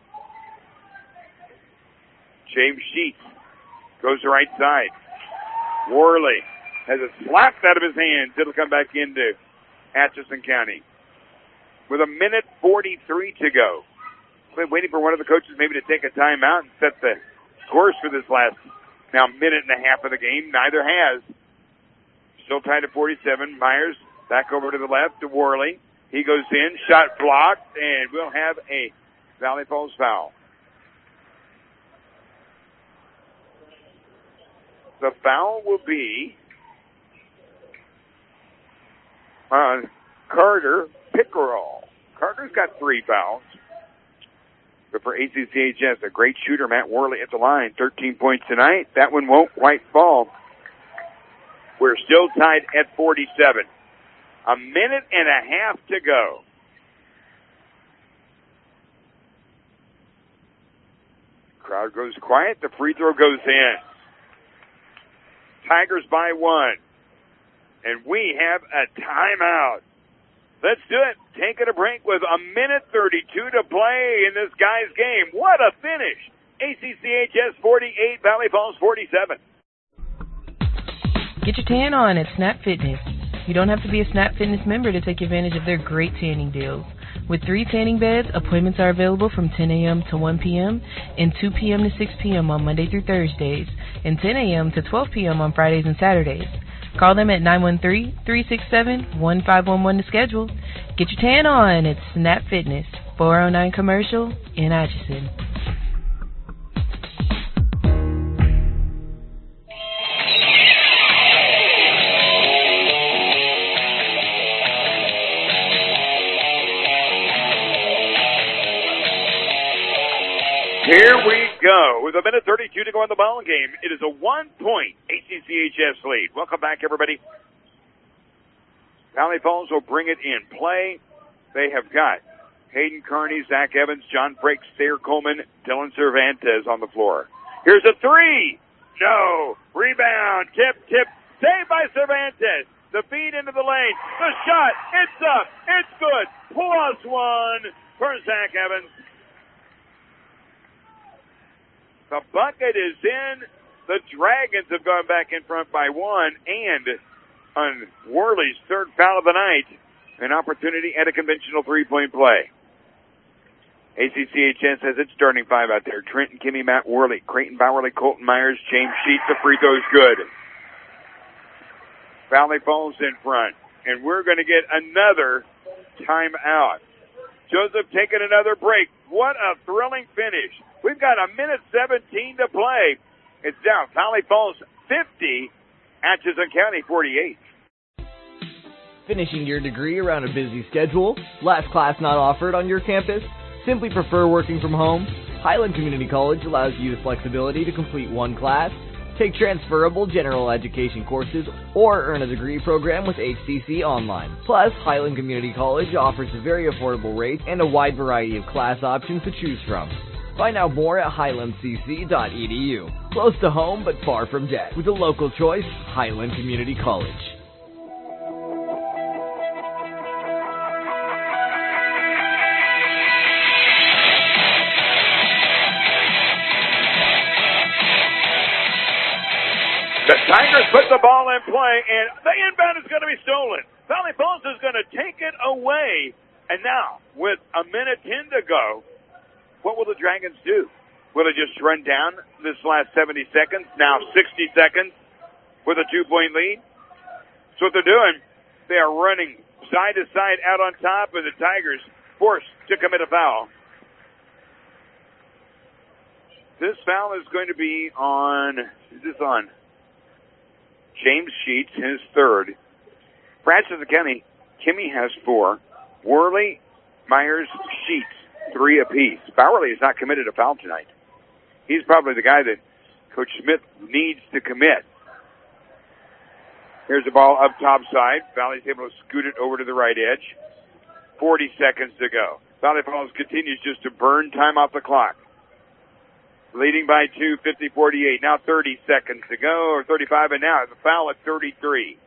James Sheets goes to right side. Worley has it slapped out of his hands. It'll come back into Atchison County. With a minute forty-three to go. We're waiting for one of the coaches maybe to take a timeout and set the course for this last now minute and a half of the game. Neither has. Still tied at forty-seven. Myers back over to the left to Worley. He goes in, shot blocked, and we'll have a Valley Falls foul. The foul will be on Carter Pickerel. Carter's got three fouls. But for A C C H S, a great shooter, Matt Worley at the line. thirteen points tonight. That one won't quite fall. We're still tied at forty-seven. A minute and a half to go. Crowd goes quiet. The free throw goes in. Tigers by one. And we have a timeout. Let's do it. Taking a break with a minute thirty-two to play in this guy's game. What a finish. A C C H S forty-eight, Valley Falls forty-seven. Get your tan on at Snap Fitness. You don't have to be a Snap Fitness member to take advantage of their great tanning deals. With three tanning beds, appointments are available from ten a.m. to one p.m. and two p.m. to six p.m. on Monday through Thursdays, and ten a.m. to twelve p.m. on Fridays and Saturdays. Call them at nine one three, three six seven, one five one one to schedule. Get your tan on at Snap Fitness, four oh nine Commercial in Atchison. Here we go. With a minute thirty-two to go in the ball game, it is a one-point A C C H S lead. Welcome back, everybody. Valley Falls will bring it in play. They have got Hayden Kearney, Zach Evans, John Frakes, Thayer Coleman, Dylan Cervantes on the floor. Here's a three. No. Rebound. Tip, tip. Saved by Cervantes. The feed into the lane. The shot. It's up. It's good. Plus one for Zach Evans. The bucket is in. The Dragons have gone back in front by one, and on Worley's third foul of the night, an opportunity at a conventional three-point play. A C C H S has its starting five out there. Trenton, Kimmy, Matt Worley, Creighton, Bowerly, Colton Myers, James Sheets. The free throw is good. Valley Falls in front, and we're going to get another timeout. Joseph taking another break. What a thrilling finish. We've got a minute seventeen to play. It's down. Valley Falls fifty, Atchison County forty-eight. Finishing your degree around a busy schedule? Last class not offered on your campus? Simply prefer working from home? Highland Community College allows you the flexibility to complete one class, take transferable general education courses, or earn a degree program with H C C Online. Plus, Highland Community College offers a very affordable rate and a wide variety of class options to choose from. Find out more at highland c c dot e d u. Close to home, but far from debt. With a local choice, Highland Community College. The Tigers put the ball in play, and the inbound is going to be stolen. Valley Falls is going to take it away. And now, with a minute ten to go, what will the Dragons do? Will they just run down this last seventy seconds? Now sixty seconds with a two-point lead? That's what they're doing. They are running side to side out on top, and the Tigers forced to commit a foul. This foul is going to be on, is this on James Sheets, his third. Francis County, Kimmy has four. Worley, Myers, Sheets, three apiece. Bowerly has not committed a foul tonight. He's probably the guy that Coach Smith needs to commit. Here's the ball up top side. Valley's able to scoot it over to the right edge. forty seconds to go. Valley Falls continues just to burn time off the clock. Leading by two, fifty forty-eight. Now thirty seconds to go, or thirty-five, and now the foul at thirty-three.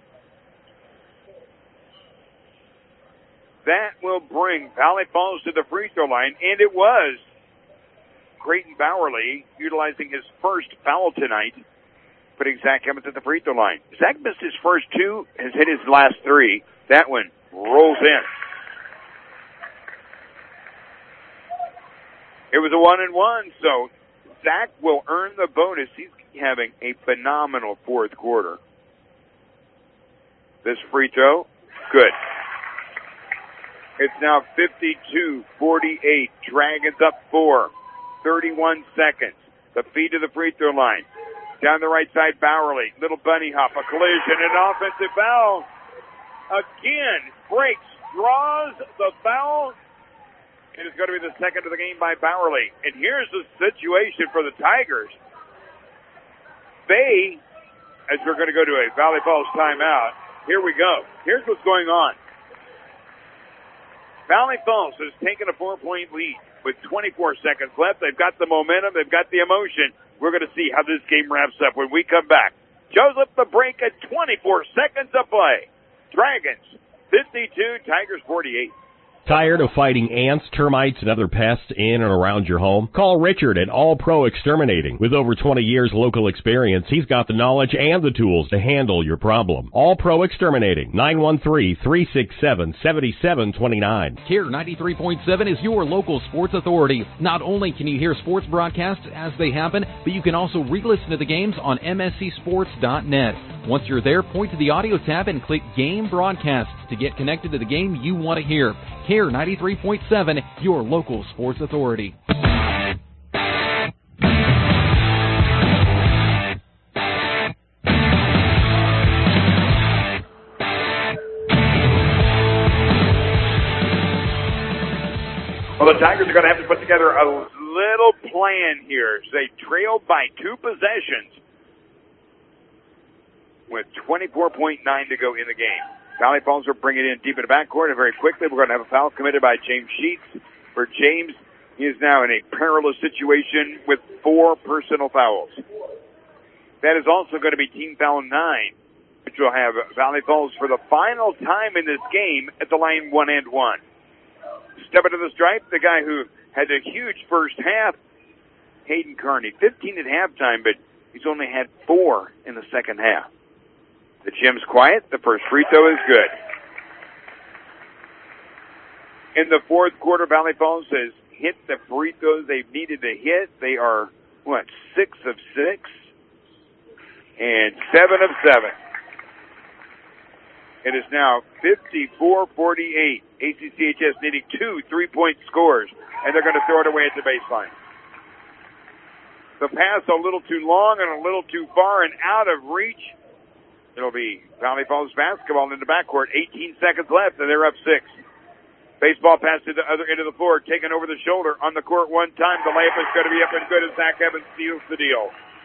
That will bring Valley Falls to the free throw line, and it was Creighton Bowerly utilizing his first foul tonight, putting Zach Emmons at the free throw line. Zach missed his first two, has hit his last three. That one rolls in. It was a one and one, so Zach will earn the bonus. He's having a phenomenal fourth quarter. This free throw, good. It's now fifty-two forty-eight. Dragons up four. thirty-one seconds. The feed to the free throw line. Down the right side, Bowerly. Little bunny hop, a collision, an offensive foul. Again, breaks, draws the foul. And it's going to be the second of the game by Bowerly. And here's the situation for the Tigers. They, as we're going to go to a Valley Falls timeout, here we go. Here's what's going on. Valley Falls has taken a four-point lead with twenty-four seconds left. They've got the momentum. They've got the emotion. We're going to see how this game wraps up when we come back. Joseph, the break at twenty-four seconds of play. Dragons, fifty-two, Tigers, forty-eight. Tired of fighting ants, termites, and other pests in and around your home? Call Richard at All Pro Exterminating. With over twenty years local experience, he's got the knowledge and the tools to handle your problem. All Pro Exterminating, nine one three, three six seven, seven seven two nine. Care ninety-three point seven is your local sports authority. Not only can you hear sports broadcasts as they happen, but you can also re-listen to the games on M S C sports dot net. Once you're there, point to the audio tab and click Game Broadcasts to get connected to the game you want to hear. Care ninety-three point seven, your local sports authority. Well, the Tigers are going to have to put together a little plan here. They trailed by two possessions with twenty-four point nine to go in the game. Valley Falls will bring it in deep in the backcourt, and very quickly we're going to have a foul committed by James Sheets. For James, he is now in a perilous situation with four personal fouls. That is also going to be team foul nine, which will have Valley Falls for the final time in this game at the line one and one. Step into the stripe, the guy who had a huge first half, Hayden Kearney. fifteen at halftime, but he's only had four in the second half. The gym's quiet. The first free throw is good. In the fourth quarter, Valley Falls has hit the free throws they've needed to hit. They are, what, six of six and seven of seven. It is now fifty-four forty-eight. A C C H S needing two three-point scores, and they're going to throw it away at the baseline. The pass a little too long and a little too far and out of reach. It'll be Valley Falls basketball in the backcourt. eighteen seconds left, and they're up six. Baseball pass to the other end of the floor, taken over the shoulder on the court one time. The layup is going to be up and good as Zach Evans seals the deal.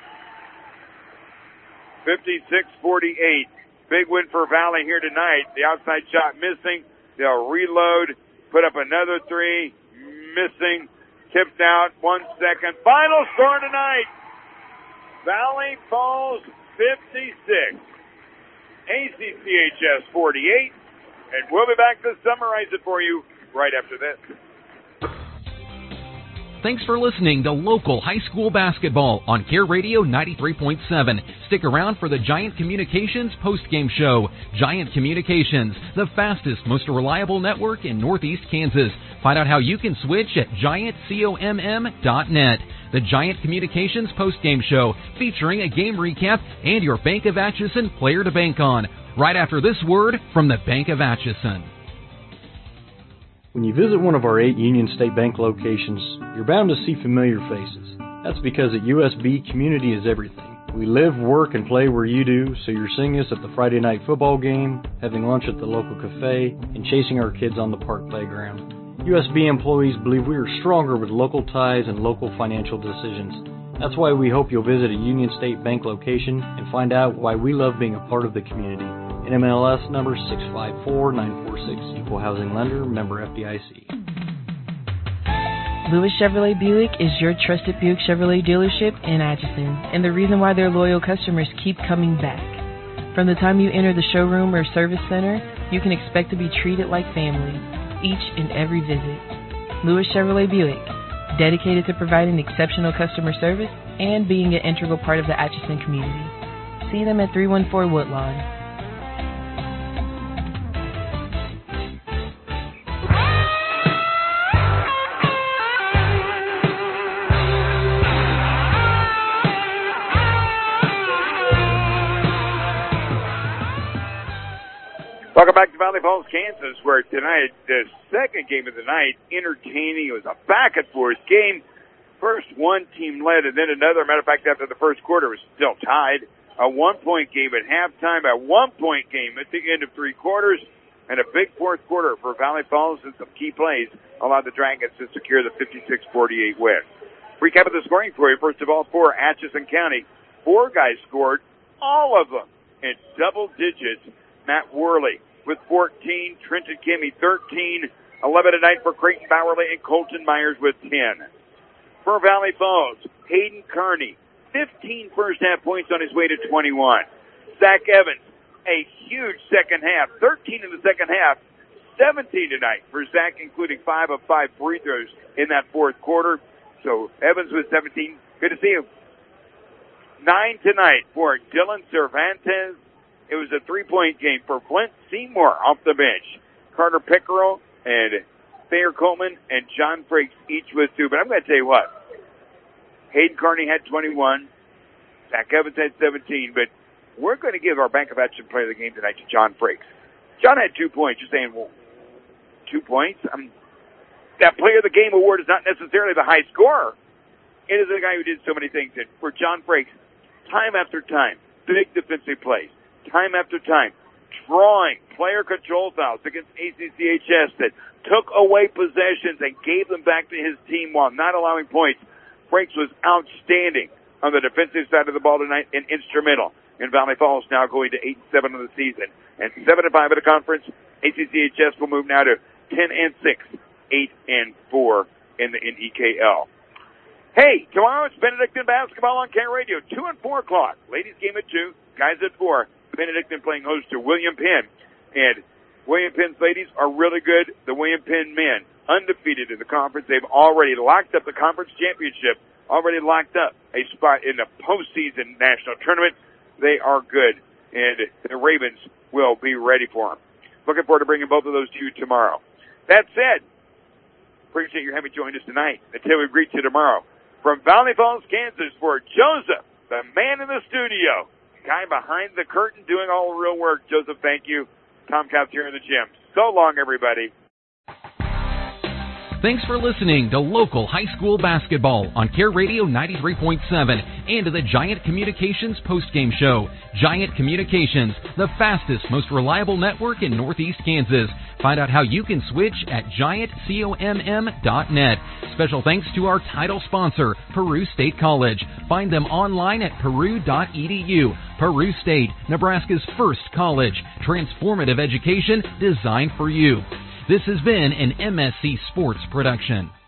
fifty-six forty-eight. Big win for Valley here tonight. The outside shot missing. They'll reload, put up another three, missing, tipped out, one second. Final score tonight, Valley Falls fifty-six. A C C H S forty-eight, and we'll be back to summarize it for you right after this. thanks for listening to local high school basketball on Care Radio ninety-three point seven. Stick around for the Giant Communications postgame show. Giant Communications, the fastest, most reliable network in Northeast Kansas. Find out how you can switch at giant comm dot net. The Giant Communications postgame show, featuring a game recap and your Bank of Atchison player to bank on. Right after this word from the Bank of Atchison. When you visit one of our eight Union State Bank locations, you're bound to see familiar faces. That's because at U S B, community is everything. We live, work, and play where you do, so you're seeing us at the Friday night football game, having lunch at the local cafe, and chasing our kids on the park playground. U S B employees believe we are stronger with local ties and local financial decisions. That's why we hope you'll visit a Union State Bank location and find out why we love being a part of the community. N M L S number six five four nine four six, Equal Housing Lender, member F D I C. Lewis Chevrolet Buick is your trusted Buick Chevrolet dealership in Atchison, and the reason why their loyal customers keep coming back. From the time you enter the showroom or service center, you can expect to be treated like family each and every visit. Lewis Chevrolet Buick, dedicated to providing exceptional customer service and being an integral part of the Atchison community. See them at three one four Woodlawn. Welcome back to Valley Falls, Kansas, where tonight, the second game of the night, entertaining. It was a back-and-forth game. First one team led, and then another. Matter of fact, after the first quarter, it was still tied. A one-point game at halftime, a one-point game at the end of three quarters, and a big fourth quarter for Valley Falls, and some key plays allowed the Dragons to secure the fifty-six forty-eight win. Recap of the scoring for you. First of all, for Atchison County, four guys scored, all of them in double digits. Matt Worley with fourteen, Trenton Kimmy thirteen, eleven tonight for Creighton Bowerly, and Colton Myers with ten. For Valley Falls, Hayden Kearney, fifteen first half points on his way to twenty-one. Zach Evans, a huge second half, thirteen in the second half, seventeen tonight for Zach, including five of five free throws in that fourth quarter. So Evans with seventeen, good to see him. Nine tonight for Dylan Cervantes. It was a three-point game for Flint Seymour off the bench. Carter Pickerel and Thayer Coleman and John Frakes each with two. But I'm going to tell you what. Hayden Kearney had twenty-one. Zach Evans had seventeen. But we're going to give our Bank of Atchison player of the game tonight to John Frakes. John had two points. You're saying, well, two points? I mean, that player of the game award is not necessarily the high scorer. It is the guy who did so many things. And for John Frakes, time after time, big defensive plays. Time after time, drawing player control fouls against A C C H S that took away possessions and gave them back to his team while not allowing points. Frakes was outstanding on the defensive side of the ball tonight and instrumental in Valley Falls now going to eight and seven of the season. And seven and five of the conference. A C C H S will move now to ten and six, eight and four in the N E K L. Hey, tomorrow it's Benedictine basketball on Care Radio, two and four o'clock. Ladies game at two, guys at four. Benedictine playing host to William Penn. And William Penn's ladies are really good. The William Penn men, undefeated in the conference. They've already locked up the conference championship, already locked up a spot in the postseason national tournament. They are good, and the Ravens will be ready for them. Looking forward to bringing both of those to you tomorrow. That said, appreciate you having joined us tonight. Until we greet you tomorrow. From Valley Falls, Kansas, for Joseph, the man in the studio, guy behind the curtain doing all the real work. Joseph, thank you. Tom Couch here in the gym. So long, everybody. Thanks for listening to local high school basketball on Care Radio ninety-three point seven and to the Giant Communications postgame show. Giant Communications, the fastest, most reliable network in Northeast Kansas. Find out how you can switch at giant comm dot net. Special thanks to our title sponsor, Peru State College. Find them online at peru dot e d u. Peru State, Nebraska's first college. Transformative education designed for you. This has been an M S C Sports production.